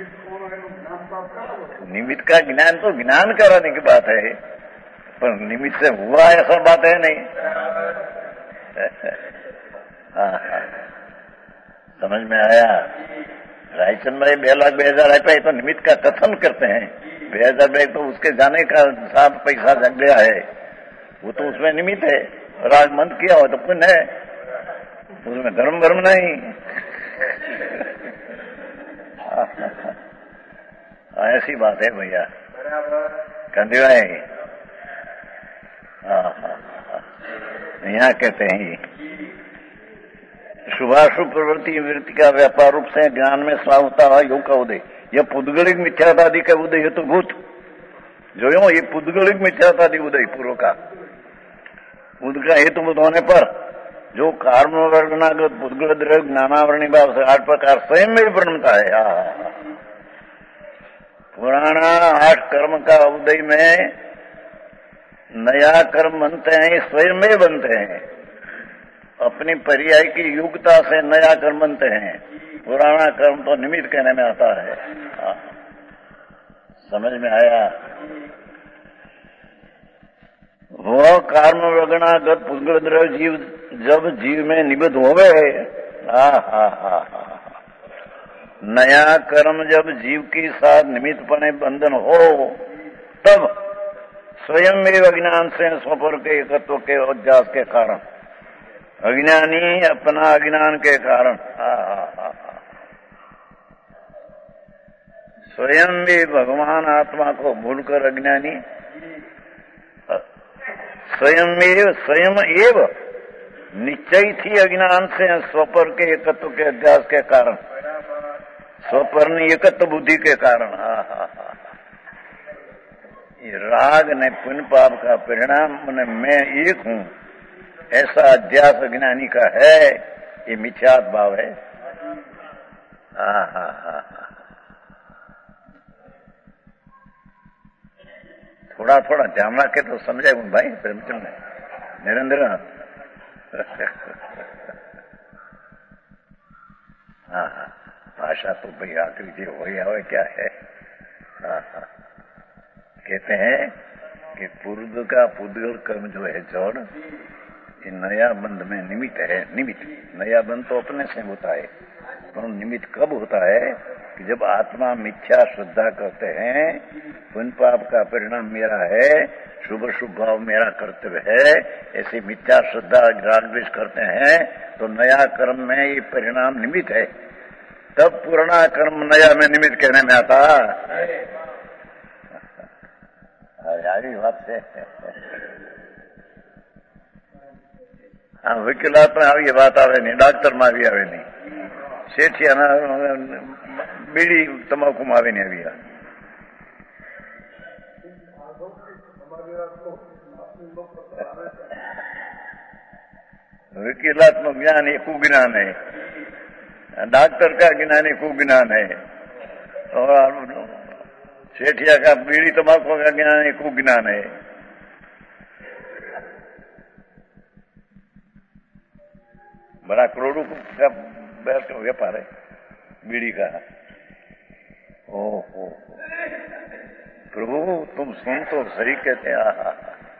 निमित्त का ज्ञान तो ज्ञान कराने की बात है, पर निमित्त से हुआ ऐसा बात है नहीं। हाँ हाँ समझ में आया। रायचंद भाई बे लाख बे हजार आप्या तो निमित्त का कथन करते हैं, बे हजार बे तो उसके जाने का साथ पैसा जग गया है, वो तो उसमें निमित्त है। राग मंद किया हो तो पुण्य है, उसमें धर्म धर्म नहीं। ऐसी बात है भैया कंदी भाई। यहाँ कहते हैं शुभाशुभ प्रवृत्ति वृत्ति का व्यापार रूप से ज्ञान में स्वावता हुआ योग का उदय, यह पुद्गलिक मिथ्यातादि का उदय हेतु भूत जो यो ये पुद्गलिक मिथ्यातादि उदय पूर्व का उनका हेतुभूत होने पर जो कर्म वर्गनागत पुद्गल द्रव्य ज्ञानावरणी भाव से आठ प्रकार स्वयं में बनता है। पुराना आठ कर्म का उदय में नया कर्म बनते हैं, स्वयं में बनते हैं, अपनी पर्याय की योग्यता से नया कर्म बनते हैं। पुराना कर्म तो निमित्त कहने में आता है। आ, समझ में आया। वो कर्म वगणागत पुद्गल द्रव्य जीव जब जीव में निबद्ध होवे, हा हा हा हा नया कर्म जब जीव के साथ निमित्तपणे बंधन हो, तब स्वयं में अज्ञान से स्वपर के एकत्व के अध्यास के कारण, अज्ञानी अपना अज्ञान के कारण हा हा हा स्वयं में भगवान आत्मा को भूलकर अज्ञानी स्वयं में स्वयं एव निश्चय थी अज्ञान से स्वपर के एकत्व के अध्यास के कारण, स्वपर एकत्व बुद्धि के कारण। हा हा हा ये राग ने पुण्य पाप का परिणाम मैं एक हूं ऐसा अध्यास अज्ञानी का है, ये मिथ्यात भाव है। हा हा हा थोड़ा थोड़ा ध्यान रखे तो समझे भाई प्रेमचंद नरेंद्र। हाँ हाँ भाषा तो भाई आखिरी जी हो गया है क्या है। हाँ हाँ कहते हैं कि पूर्व का पुद्गल कर्म जो है जड़, कि नया बंध में निमित्त है। निमित्त नया बंध तो अपने से होता है, पर निमित्त कब होता है कि जब आत्मा मिथ्या श्रद्धा करते हैं, पुण्य पाप का परिणाम मेरा है, शुभ शुभ भाव मेरा कर्तव्य है, ऐसी मिथ्या श्रद्धा रागद्वेष करते हैं, तो नया कर्म में ये परिणाम निमित्त है। तब पुराना कर्म नया में निमित्त कहने में आता। यारी बात है। हाँ, वकीलात में આવી વાત આવે નહીં, ડાક્ટરમાં આવી આવે નહીં, શેઠિયાના બીડી તમાકુમાં આવે નહીં આવી। वकीलात નું જ્ઞાન એ કુજ્ઞાન है, डॉक्टर का ज्ञान है कुज्ञान है, और सेठिया का बीड़ी तंबाकू का ज्ञान है कुज्ञान है। बड़ा करोड़ों का व्यापार है बीड़ी का। ओहो प्रभु तुम सुन तो सही कहते हैं।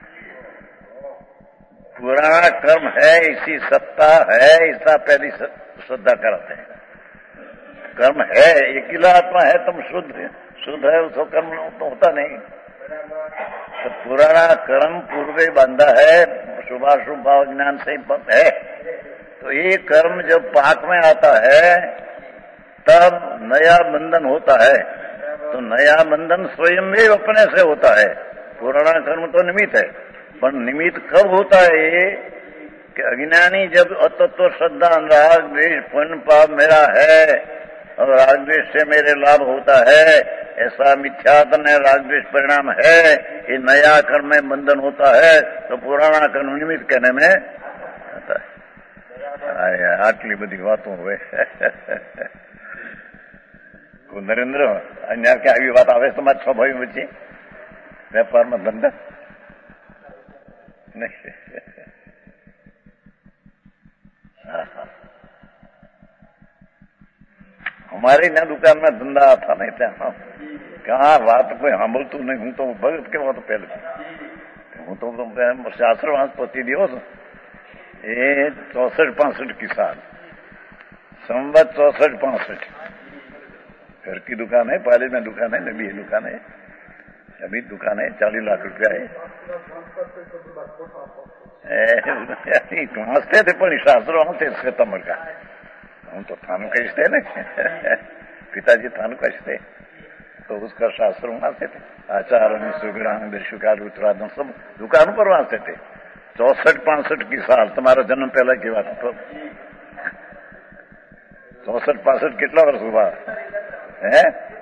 पुराना कर्म है, इसी सत्ता है, ऐसा पहली श्रद्धा कराते हैं। कर्म है, अकेला आत्मा है, तुम शुद्ध शुद्ध है, उसको कर्म तो होता नहीं। तो पुराना कर्म पूर्वे बांधा है, शुभाशुभ भाव ज्ञान से है। तो ये कर्म जब पाक में आता है तब नया बंधन होता है। तो नया बंधन स्वयं भी अपने से होता है, पुराना कर्म तो निमित्त है। पर निमित्त कब होता है ये कि अज्ञानी जब अतत्व श्रद्धा राग द्वेष पुण्य पाप मेरा है और राग द्वेष से मेरे लाभ होता है, ऐसा मिथ्यात्म राग द्वेष परिणाम है, ये नया कर्म में बंधन होता है, तो पुराना कर्म निमित्त कहने में आता है। आटली बधी वातों हुए नरेंद्र अन्य क्या આવી વાત આવે તમારા સ્વભાવ વચ્ચે વેપારમાં ધંધા नहीं। हमारी ना दुकान में धंधा था नहीं था, कहा बात कोई સાંભળતું नहीं। हूँ तो भगत केવો तो पहले हूँ तो शास्त्र वांस पति दिवस ये चौसठ पांसठ की साल संवत चौसठ पांसठ घर की दुकान है, पहले में दुकान है, नबी दुकान है, अभी दुकान है, चालीस लाख रुपया है। वांचते थे पर शास्त्र वांचते सितंबर का। हम तो थानु कहते ना, पिताजी थानु कहते, तो उसका शास्त्र वांचते थे। आचार्य सुग्राम दर्शुकार उत्तराधन सब दुकान पर वांचते थे। चौसठ पांसठ की साल, तुम्हारा जन्म पहला की बात। तो चौसठ पांसठ कितना वर्ष हुआ है?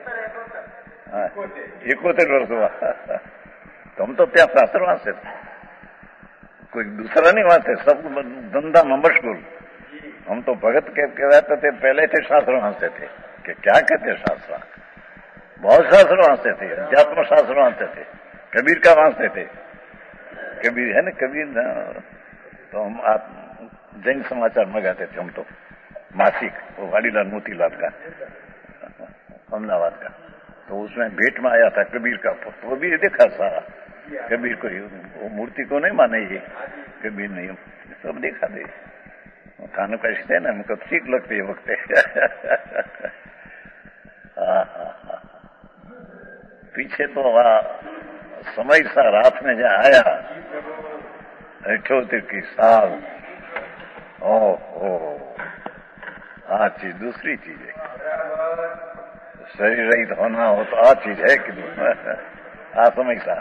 इकोतेर वर्ष हुआ। तुम तो त्या शास्त्र वांचते थे, कोई दूसरा नहीं वांचते, सब धंधा में मशगूल। हम तो भगत के कहते थे, पहले थे शास्त्र वांचते थे। कि क्या कहते शास्त्र? बहुत शास्त्र वांचते थे, अध्यात्म शास्त्र वांचते थे, कबीर का वांचते थे। कबीर है ना, कबीर ना, तो हम आप जैन समाचार मंगाते थे हम तो, मासिक, वो वालीलाल मोतीलाल का, अहमदाबाद का। तो उसमें भेंट में आया था कबीर का, तो वो भी देखा सारा। कबीर को वो मूर्ति को नहीं माने, ये कबीर नहीं, सब देखा थे। थानु कहते ना, हमको ठीक लगती है वक्त। पीछे तो वहा समय सा रात में जहाँ आया अठोतर की साल। ओहो आ चीज दूसरी चीज है, शरीर रहित होना हो तो आ चीज है कि आ समय सा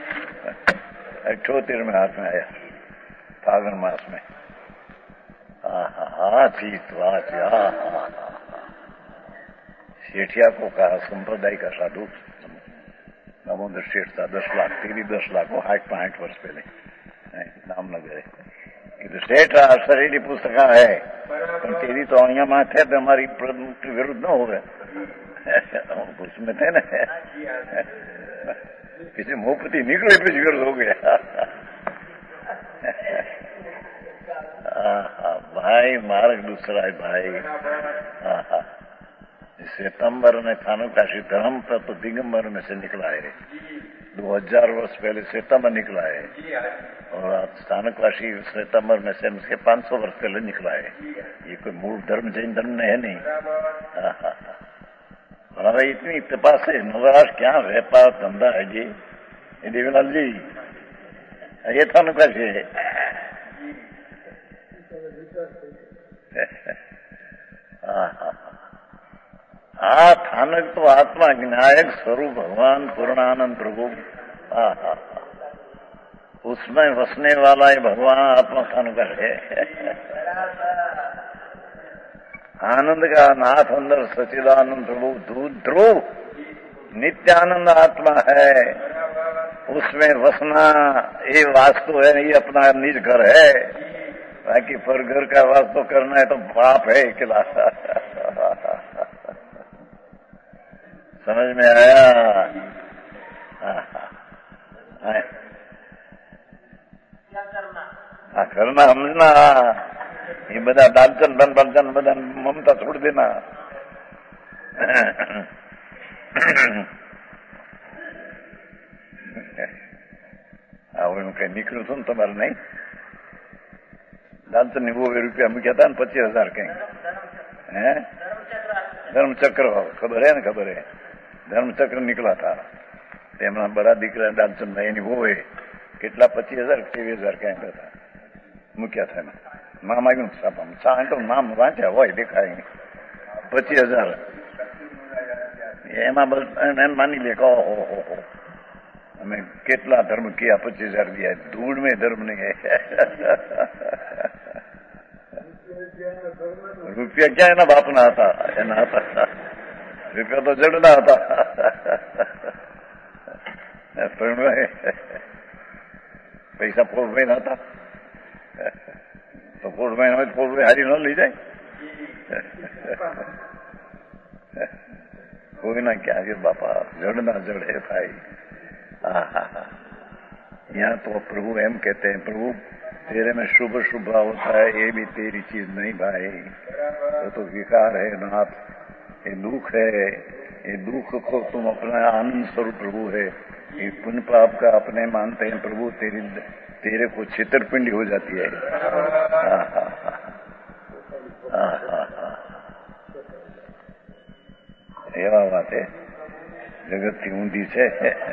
अठोतर में हाथ में आया, फागुन मास में। आ चीज तो आ चीज। सेठिया को कहा संप्रदाय का साधु दामोदर सेठ था, दस लाख तेरी दस लाख वो आठ पांच वर्ष पहले नाम न गए कि तो सेठ शरीर पुस्तक है, पर तेरी तो अहिया माथे तो हमारी विरुद्ध न हो गए। उसमें थे ना, किसी मुहपति निकले भी विरुद्ध हो गया। भाई मार्ग दूसरा है भाई। सितंबर में थानु काशी धर्म पर तो दिगंबर में से निकला है। दो हजार वर्ष पहले श्वेतांबर निकला है और स्थानकवासी श्वेतांबर में से उसके पांच सौ वर्ष पहले निकला है। ये कोई मूल धर्म जैन धर्म है नहीं। हाँ हाँ हाँ। हमारा इतनी इत्तेफाक है, नवराज क्या व्यापार धंधा है जी देवीलाल जी, ये स्थानकवासी है। हाँ हाँ हाँ, थानक तो आत्मा विनायक स्वरूप भगवान पूर्णानंद प्रभु। हाँ हाँ, उसमें बसने वाला ही भगवान आत्मा थानक है। आनंद का नाथ अंदर सचिदानंद प्रभु दूध ध्रुव नित्यानंद आत्मा है। उसमें बसना ये वास्तु है, ये अपना निज घर है। बाकी पर घर का वास्तु करना है तो पाप है अकेला। समझ में आया? क्या करना? हाँ करना समझना। ये बदा डालचन बन बलचन बदन ममता छोड़ देना। कहीं निकलू सुन तुम्हारे नहीं डालचन वो रुपया मूक्या था पच्चीस हजार कहीं है। धर्म चक्र खबर है ना? खबर है, धर्म चक्र निकला था। તેમના બડા દીકરા ડાલચંદ ભાઈ એની બહુ એ કેટલા પચીસ હજાર ત્રેવીસ હજાર ક્યાંક હતા મૂક્યા થાય નામ આવ્યું છાપામાં છા તો નામ વાંચ્યા હોય દેખાય પચીસ હજાર એમાં બસ એમ માની લે કે ઓહો હો હો અમે કેટલા ધર્મ કયા પચીસ હજાર દિયા ધૂળ में धर्म नहीं है। રૂપિયા ક્યાં એના બાપના હતા? એના હતા રૂપિયા તો જડના હતા। પૈસા પોળભાઈ ના હતા તો પોળભાઈ હોય તો પોળભાઈ હારી ન લઈ જાય। કોઈના ક્યાં છે બાપા? જડના જડ है भाई। हाँ हाँ हाँ, यहाँ तो प्रभु एम कहते हैं प्रभु तेरे में शुभ शुभ होता है, ये भी तेरी चीज नहीं भाई। तो, तो विकार है नाथ, ये दुख है। ये दुख को तुम अपना आनंद स्वरूप प्रभु है। ये पुण्य पाप का अपने मानते हैं प्रभु, तेरी तेरे को छितरपिंडी हो जाती है। हाँ हाँ हाँ हाँ हाँ हाँ, एवा बात है जगत की ऊंधी से।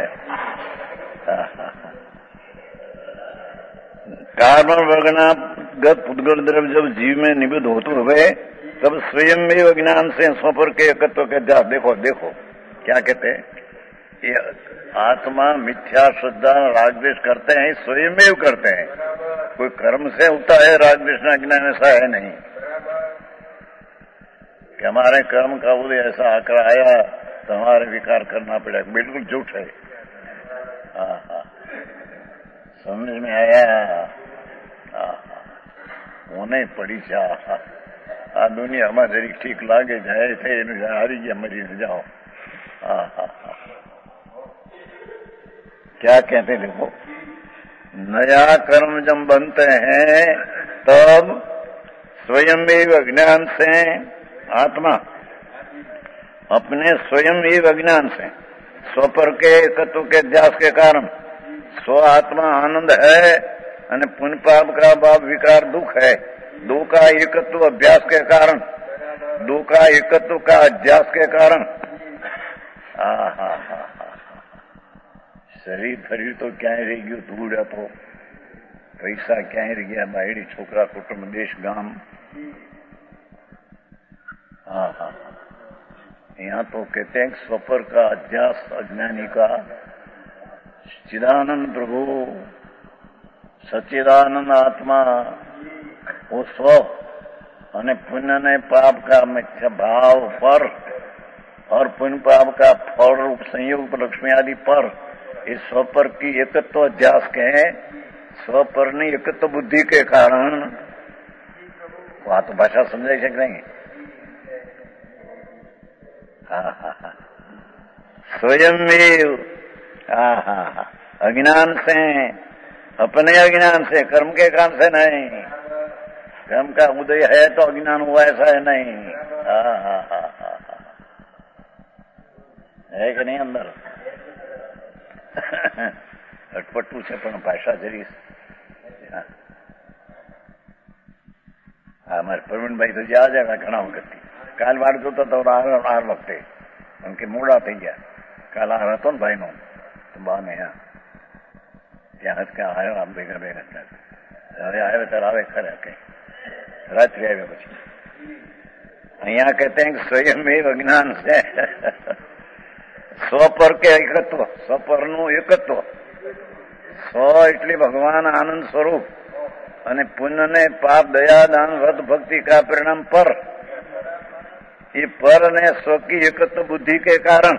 कारण वर्गनागत पुद्गल द्रव्य जब जीव में निबद्ध होते हुए तब स्वयं में ज्ञान से स्वपर के एकत्व के ध्यास। देखो देखो क्या कहते हैं, ये आत्मा मिथ्या श्रद्धा रागद्वेष करते हैं, स्वयं में करते हैं। कोई कर्म से होता है रागद्वेष ना ज्ञान, ऐसा है नहीं कि हमारे कर्म का उदय ऐसा आकर आया तो हमारे विकार करना पड़ेगा, बिल्कुल झूठ है। हाँ हाँ, समझ में आया? हाँ हाँ, होने पड़ी चा आ दुनिया में जरी ठीक लागे जाए थे हारी गया मरी न जाओ। हाँ हाँ हाँ, क्या कहते देखो, नया कर्म जब बनते हैं तब स्वयं में अज्ञान से आत्मा अपने स्वयं ही अज्ञान से स्वपर के एकत्व के अध्यास के कारण स्व आत्मा आनंद है और पुण्य पाप का भाव विकार दुख है। दो का एकत्व अभ्यास के कारण, दो का एकत्व का अध्यास के कारण। हा हा हा हा, शरीर शरीर तो क्या रही गयो धूल तो पैसा क्या रही गया, बायड़ी छोकरा कुटुंब देश गाम। हाँ हाँ, यहाँ तो कहते हैं स्वपर का अध्यास अज्ञानी का चिदानंद प्रभु सच्चिदानंद आत्मा वो स्व અને पुण्य ने पाप का मिथ्या भाव पर और पुण्य पाप का फल रूप संयोग लक्ष्मी आदि पर इस स्वपर की एकत्व अध्यास के स्वपर ने एकत्व बुद्धि के कारण वहां तो भाषा समझाई सक नहीं। हाँ हाँ हाँ, स्वयं में हाँ हाँ हाँ, अज्ञान से अपने अज्ञान से, कर्म के कारण से नहीं। कर्म का उदय है तो अज्ञान हुआ ऐसा है नहीं। हाँ हाँ हाँ हाँ, है कि नहीं अंदर? અટપટું છે પણ ભાષા જરી હા મારે પ્રવીણભાઈ તો જ્યાં જાય ઘણા વખતથી કાલ વાર જોતો તો આર વખતે કારણ કે મોડા થઈ ગયા કાલ આ હતો ને ભાઈનો તો બાને હા ત્યાં જ ક્યાં આવ્યો આમ ભેગા ભેગા હવે આવે ત્યારે આવે ખરા કઈ રાત્રે આવ્યા પછી અહીંયા કહેતે हैं સ્વયં અજ્ઞાન છે સ્વ પર કે એકત્વ સ્વ પરનું એકત્વ સ્વ એટલે ભગવાન આનંદ સ્વરૂપ અને પુण्य ने पाप दया दान व्रत भक्ति का परिणाम पर ये पर ने स्व की एकत्व बुद्धि के कारण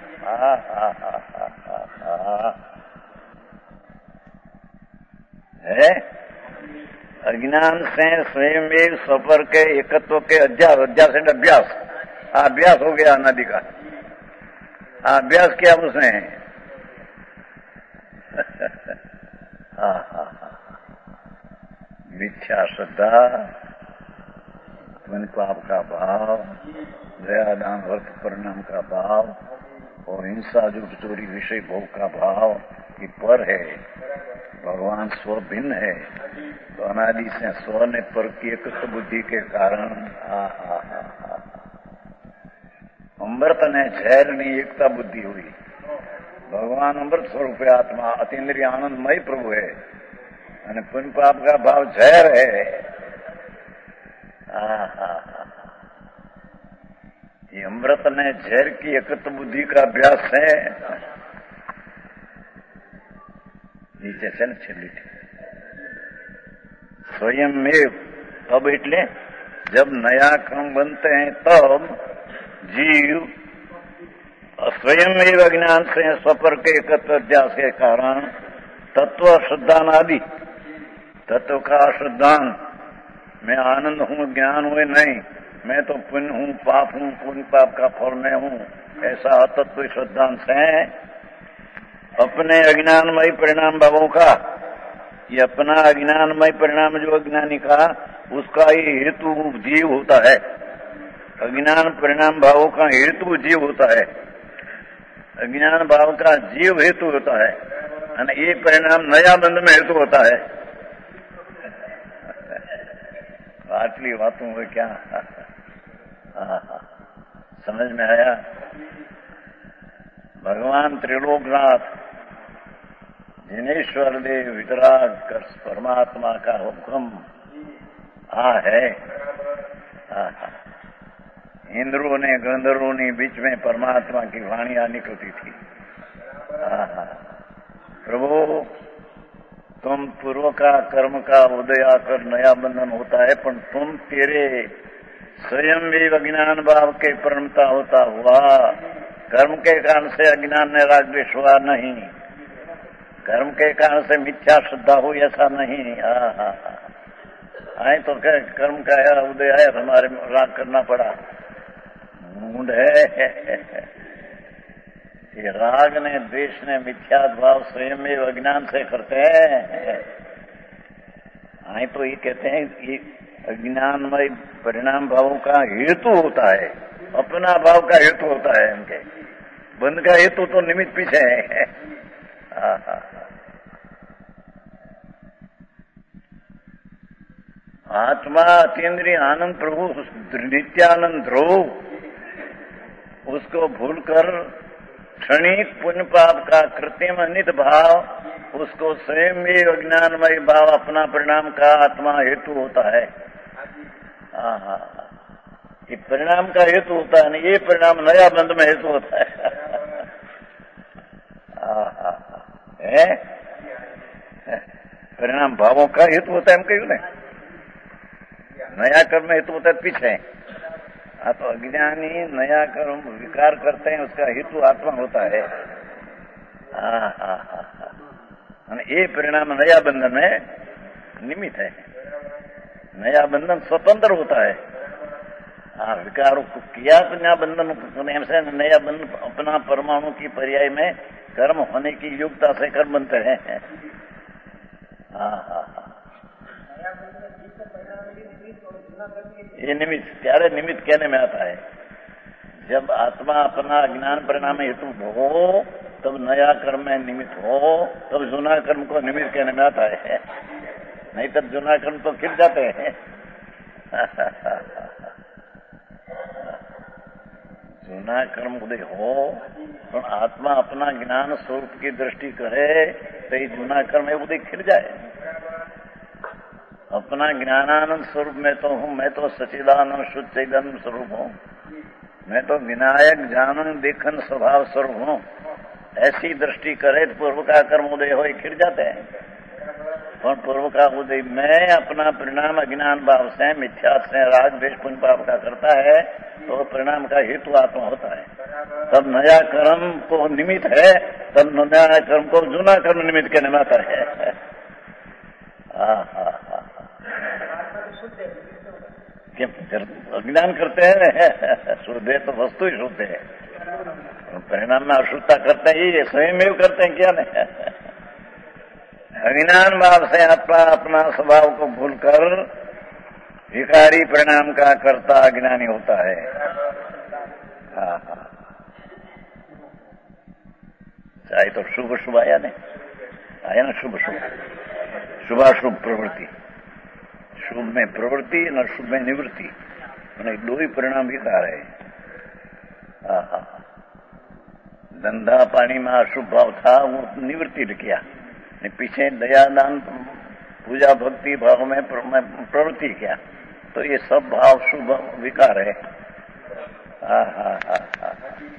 है अज्ञान से स्वयं स्व पर के एकत्व के अध्यास अध्यास एंड अभ्यास अभ्यास हो गया नदी का अभ्यास किया उसने हाँ हाँ मिथ्या श्रद्धा मन पाप का भाव दया दान व्रत परिणाम का भाव और हिंसा झूठ चोरी विषय भोग का भाव कि पर है भगवान स्व भिन्न है तो अनादि से स्व ने पर की एकत्व बुद्धि के कारण आ आ आ अमृत ने झैर नी एकता बुद्धि हुई भगवान अमृत स्वरूप आत्मा अतीन्द्रिय आनंदमय प्रभु है અને પુण्य पाप का भाव जहर है ये अमृत ने जहर की एकत्व बुद्धि का अभ्यास है नीचे से न छेली स्वयं में तब इतने जब नया कर्म बनते हैं तब जीव स्वयं में अज्ञान से स्वपर के एकत्व अभ्यास के कारण तत्व श्रद्धान आदि तत्व का श्रद्धान मैं आनंद हूँ ज्ञान हुए नहीं मैं तो पुण्य हूँ पाप हूँ पुण्य पाप का फल मैं हूँ ऐसा तत्व श्रद्धान से अपने अज्ञानमय परिणाम भावों का ये अपना अज्ञानमय परिणाम जो अज्ञानी का उसका ये हेतु जीव होता है अज्ञान परिणाम भावों का हेतु जीव होता है अज्ञान भाव का जीव हेतु होता है और ये परिणाम नया बंध में हेतु होता है आटली बातों में क्या समझ में आया भगवान त्रिलोकनाथ जिनेश्वर देव वितराग कर परमात्मा का हुक्म आ है इंद्रों ने गंधर्वों ने बीच में परमात्मा की वाणियां निकलती थी प्रभु तुम पूर्व का कर्म का उदय आकर नया बंधन होता है पर तुम तेरे स्वयं भी अज्ञान भाव के परिणमता होता हुआ कर्म के कारण से अज्ञान ने राग द्वेष हुआ नहीं कर्म के कारण से मिथ्या श्रद्धा हुई ऐसा नहीं आए तो क्या कर्म का उदय है हमारे राग करना पड़ा मूड है ये राग ने द्वेष ने मिथ्या भाव स्वयं में अज्ञान से करते हैं आए तो ये कहते हैं ये अज्ञानमय परिणाम भावों का हेतु होता है अपना भाव का हेतु होता है उनके बंध का हेतु तो निमित्त पीछे है आत्मा अतीन्द्रिय आनंद प्रभु नित्यानंद ध्रुव उसको भूलकर क्षणिक पुण्य पाप का कृत्रिम अनित भाव उसको स्वयं में अज्ञानमय भाव अपना परिणाम का आत्मा हेतु होता है ये परिणाम का हेतु होता है ये परिणाम नया बंध में हेतु होता है है परिणाम भावों का हेतु होता है हम कहीं नहीं नया कर्म हेतु होता है पीछे आप तो अज्ञानी नया कर्म विकार करते हैं उसका हेतु आत्मा होता है हाँ हाँ हाँ ये परिणाम नया बंधन में निमित्त है नया बंधन स्वतंत्र होता है हाँ विकारों को किया तो नया बंधन से नया बंधन अपना परमाणु की पर्याय में कर्म होने की योग्यता से कर्म बनते हैं हाँ हाँ हाँ ये निमित्त प्यारे निमित्त कहने में आता है जब आत्मा अपना अज्ञान परिणाम हेतु हो तब नया कर्म में निमित्त हो, तब जुना कर्म को निमित्त कहने में आता है, नहीं तब जुना कर्म तो खिल जाते हैं। जुना कर्म उदय हो और आत्मा अपना ज्ञान स्वरूप की दृष्टि करे तो ये जुना कर्म है उदय खिल जाए। अपना ज्ञानानंद स्वरूप में तो हूँ, मैं तो सच्चिदानंद शुद्ध चैतन्य स्वरूप हूँ, मैं तो विनायक जानन देखन स्वभाव स्वरूप हूँ, ऐसी दृष्टि करे तो पूर्व का कर्म उदय हो खिल जाते हैं। और पूर्व का उदय में अपना परिणाम अज्ञान भाव से, मिथ्या से, राग द्वेष पुण्य पाप का करता है तो परिणाम का हेतु आत्मा होता है। तब नया कर्म को निमित्त है, तब नया कर्म को जुना कर्म निमित्त कहने में आता है। अज्ञान करते हैं, शुद्ध है तो वस्तु ही शुद्ध है, परिणाम में अशुद्धता करते हैं, ये स्वयं में करते हैं क्या नहीं। अज्ञान भाव से आत्मा अपना स्वभाव को भूलकर विकारी परिणाम का करता अज्ञानी होता है। हाँ हाँ, चाहे तो शुभ शुभ आया नहीं आया ना, शुभ शुभ शुभाशुभ प्रवृत्ति, शुभ में प्रवृत्ति न शुभ में निवृत्ति, मैंने दो ही परिणाम विकार है। हाँ हाँ, धंधा पानी में अशुभ भाव था वो निवृत्ति किया, पीछे दयादान पूजा भक्ति भाव में प्रवृत्ति किया, तो ये सब भाव शुभ विकार है। हाँ हाँ हाँ हाँ,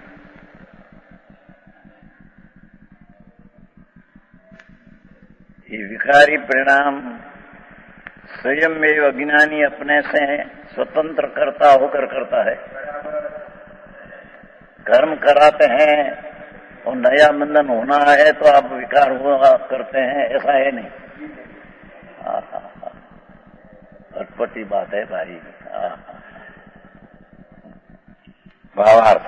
ये विकारी परिणाम स्वयं में अज्ञानी अपने से स्वतंत्र करता होकर करता है। कर्म कराते हैं और नया बंधन होना है तो आप विकार हुआ करते हैं, ऐसा है नहीं। अटपटी बात है भाई। भावार्थ,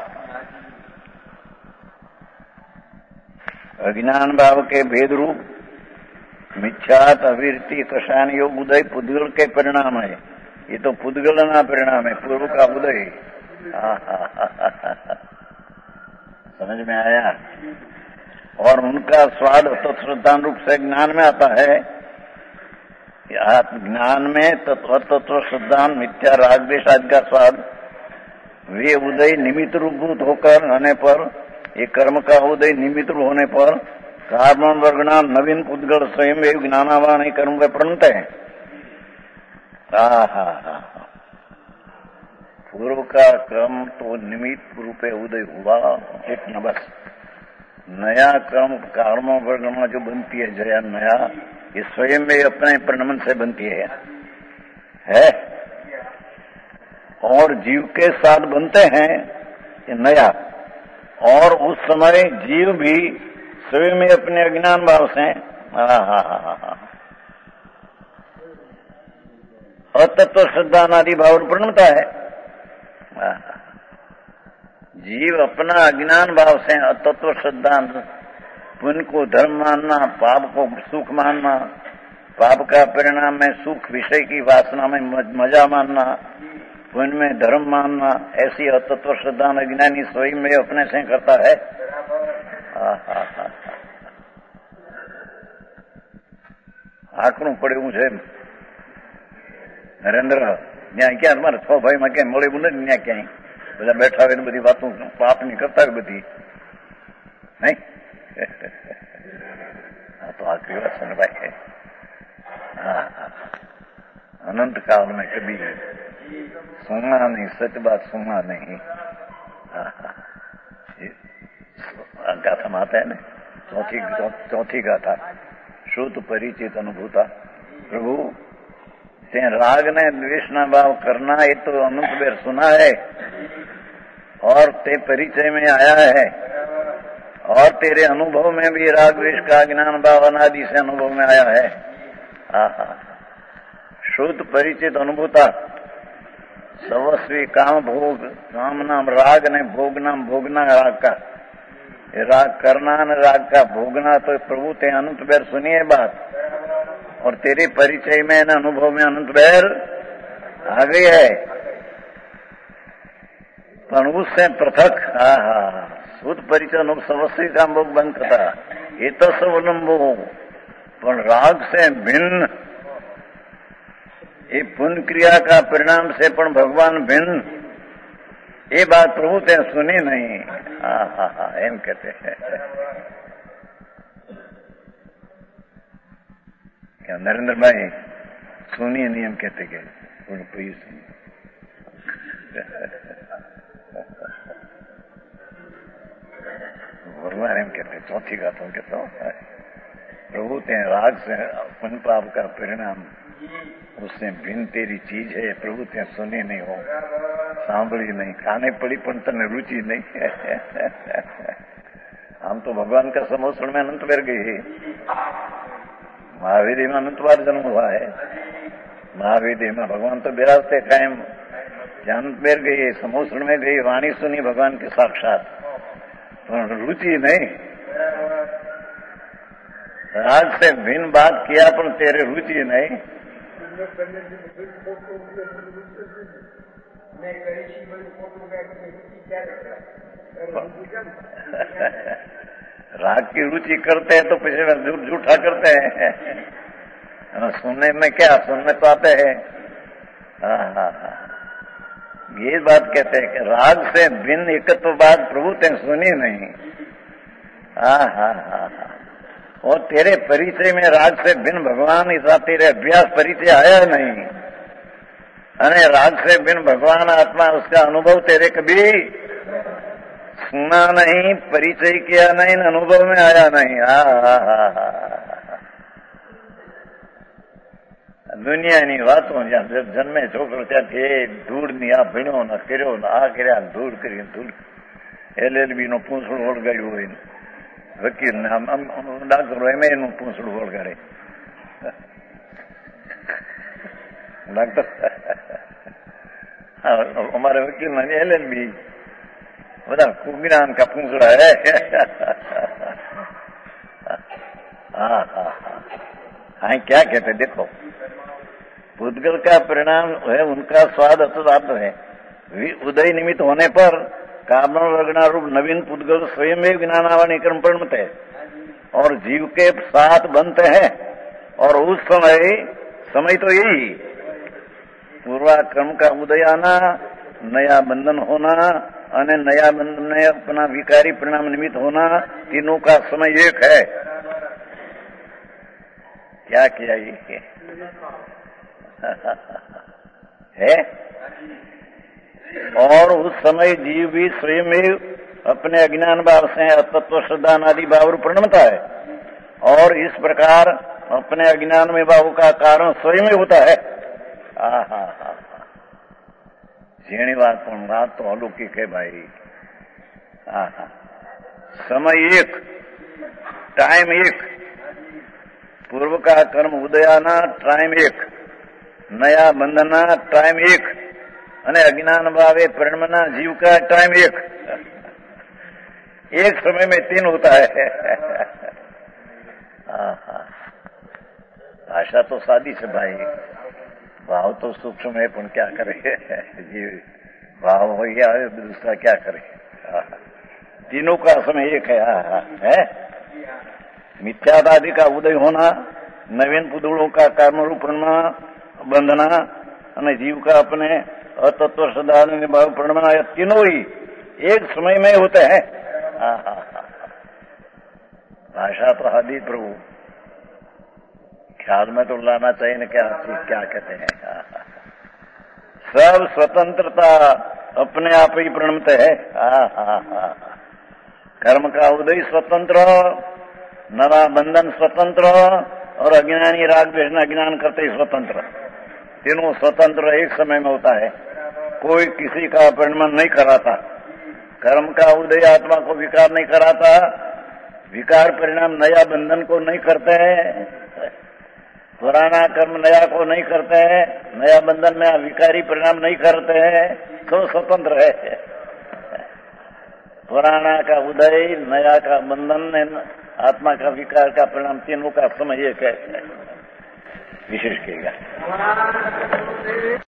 अज्ञान भाव के भेद रूप मिथ्यात अविरति कषाण योग उदय पुद्गल के परिणाम है। ये तो पुद्गल ना परिणाम है, पूर्व का उदय। समझ में आया? और उनका स्वाद तत्वश्रद्धान रूप से ज्ञान में आता है। ज्ञान में तत्व तत्व श्रद्धान मिथ्या राग द्वेष आदि का स्वाद वे उदय निमित्त रूपभूत होकर होने पर, ये कर्म का उदय निमित्त रूप होने पर कार्बन वर्गना नवीन पुद्गल स्वयं वे ज्ञानावान कर्म वे प्रणत है। पूर्व का क्रम तो निमित्त रूपे उदय हुआ, इतना बस। नया क्रम कर्म वर्गना जो बनती है जया नया, ये स्वयं में अपने प्रणमन से बनती है, है? और जीव के साथ बनते हैं ये नया, और उस समय जीव भी स्वयं में अपने अज्ञान भाव से अतत्व श्रद्धान आदि भाव प्रणमता है। जीव अपना अज्ञान भाव से अतत्व श्रद्धान, पुण्य को धर्म मानना, पाप को सुख मानना, पाप का परिणाम में सुख विषय की वासना में मजा मानना, पुण्य में धर्म मानना, ऐसी अतत्व श्रद्धान अज्ञानी स्वयं में अपने से करता है। આકરું પડ્યું છે નરેન્દ્ર, ત્યાં ક્યાં તમારે છ ભાઈ માં ક્યાંય મળ્યું નથી, ત્યાં ક્યાંય બધા બેઠા હોય બધી વાતો પાપની કરતા હોય બધી, નહીં? હા તો આકરી વાત છે ને ભાઈ। હા હા, अनंत काल में कभी सुनना नहीं, सच बात सुनना नहीं। गाथा में आता है ना, चौथी चौथी गाथा, श्रुत परिचित अनुभूता। प्रभु ते राग ने द्वेष ना भाव करना ये तो अनंत बेर सुना है, और ते परिचय में आया है, और तेरे अनुभव में भी राग द्वेष का ज्ञान भाव अनादि से अनुभव में आया है। आहा, शुद्ध परिचित अनुभूता, सर्वस्वी काम भोग, काम नाम राग ने भोग नाम भोगना राग का, राग करना न राग का भोगना, तो प्रभु ते अनंत बेर सुनिए बात, और तेरे परिचय में न अनुभव में अनंत बेर आ गई है, पर उससे पृथक। हाँ हाँ, શુદ્ધ પરિચયનો સવસ્વી કામ ભોગ બંધ થતા એ તો સ્વલંબો પણ રાગ से भिन्न ये पुण्य क्रिया का परिणाम से पण भगवान भिन्न ये बात प्रभु ते सुनी नहीं। हाँ हाँ हाँ एम कहते हैं क्या नरेंद्र भाई सुनिए नहीं, हम कहते के भगवान एम कहते चौथी बात हम कहता हूँ प्रभु ते राग से पुण्य पाप का परिणाम उससे भिन्न तेरी चीज है प्रभु ते सुनी नहीं हो, सांभળી नहीं, खाने पड़ी पण तने रुचि नहीं। हम तो भगवान का समोसण में अनंत वेर गई, महावीर में अनंत बार जन्म हुआ है, महावीर में भगवान तो बिराजते कायम अनंत वेर गई, समोसण में गई, वाणी सुनी भगवान के साक्षात, पर रुचि नहीं। राग से भिन्न बात किया पर तेरे रुचि नहीं। राग की रुचि करते हैं तो पीछे में झूठ झूठा करते हैं, सुनने में क्या सुनने तो आते हैं। हाँ हाँ हाँ ये बात कहते हैं कि राग से भिन्न एकत्व बात प्रभु ते सुनी नहीं। हाँ हाँ हाँ हाँ और तेरे परिचय में राग से भिन्न भगवान ऐसा तेरे अभ्यास परिचय आया नहीं, अरे राग से भिन्न भगवान आत्मा उसका अनुभव तेरे कभी सुना नहीं, परिचय किया नहीं, अनुभव में आया नहीं। हा हा हा हा दुनियानी वातों ज्યાં જન્મે છોકરો ત્યાંથી ધૂળ ની આ ભણ્યો ને કર્યો ને આ કર્યા ધૂળ કરી ધૂળ એલએલબી નું પૂંછડું ઓળગાડ્યું હોય ને વકીલ ને ડાક્ટરો એમ એનું પૂંછડું ઓળગાડે ડાક્ટર અમારે વકીલ ના એલએલબી બધા કુજ્ઞાન का पूंछड़ा है। हाँ हाँ हाँ क्या कहते देखो पुद्गल का परिणाम है उनका स्वाद अतुदात है, उदय निमित्त होने पर कारण वर्गणारूप नवीन पुद्गल स्वयं में ज्ञानावाणी कर्म परिणत है और जीव के साथ बनते हैं और उस समय समय तो यही पूर्वाक्रम का उदय आना, नया बंधन होना और नया बंधन में अपना विकारी परिणाम निमित्त होना, तीनों का समय एक है। क्या किया ये है और उस समय जीव भी स्वयं में अपने अज्ञान भाव से तत्व श्रद्धा आदि भाव परिणमता है और इस प्रकार अपने अज्ञान में भाव का कारण स्वयं में होता है। हा हा हा जेनी बात पण बात तो अलौकिक है भाई। हा हा समय एक, टाइम एक, पूर्व का कर्म उदयाना टाइम एक, नया बंधना टाइम एक અને अज्ञान भावे परिणमना जीव का टाइम एक, एक समय में तीन होता है। भाषा तो सादी से भाई, भाव तो सूक्ष्म है पण क्या करे जी, भाव हो गया दूसरा क्या करे। तीनों का समय एक है। है मिथ्यादादि का उदय होना, नवीन पुदुड़ों का कर्म रूप बंधना और जीव का अपने अतत्व श्रद्धा भाव परिणमना, तीनों ही एक समय में होते हैं। भाषा तो हादी प्रभु ख्याल में तो लाना चाहिए ना, क्या क्या कहते हैं। सब स्वतंत्रता अपने आप ही परिणमते है। कर्म का उदय स्वतंत्र, नवा बंधन स्वतंत्र और अज्ञानी राग द्वेष अज्ञान करते ही स्वतंत्र, तीनों स्वतंत्र एक समय में होता है, कोई किसी का परिणमन नहीं कराता। कर्म का उदय आत्मा को विकार नहीं कराता, विकार परिणाम नया बंधन को नहीं करते हैं, पुराना कर्म नया को नहीं करते हैं, नया बंधन में विकारी परिणाम नहीं करते हैं, तो स्वतंत्र है। पुराना का उदय, नया का बंधन, आत्मा का विकार का परिणाम, तीनों का समय एक है। विशेष कहेगा।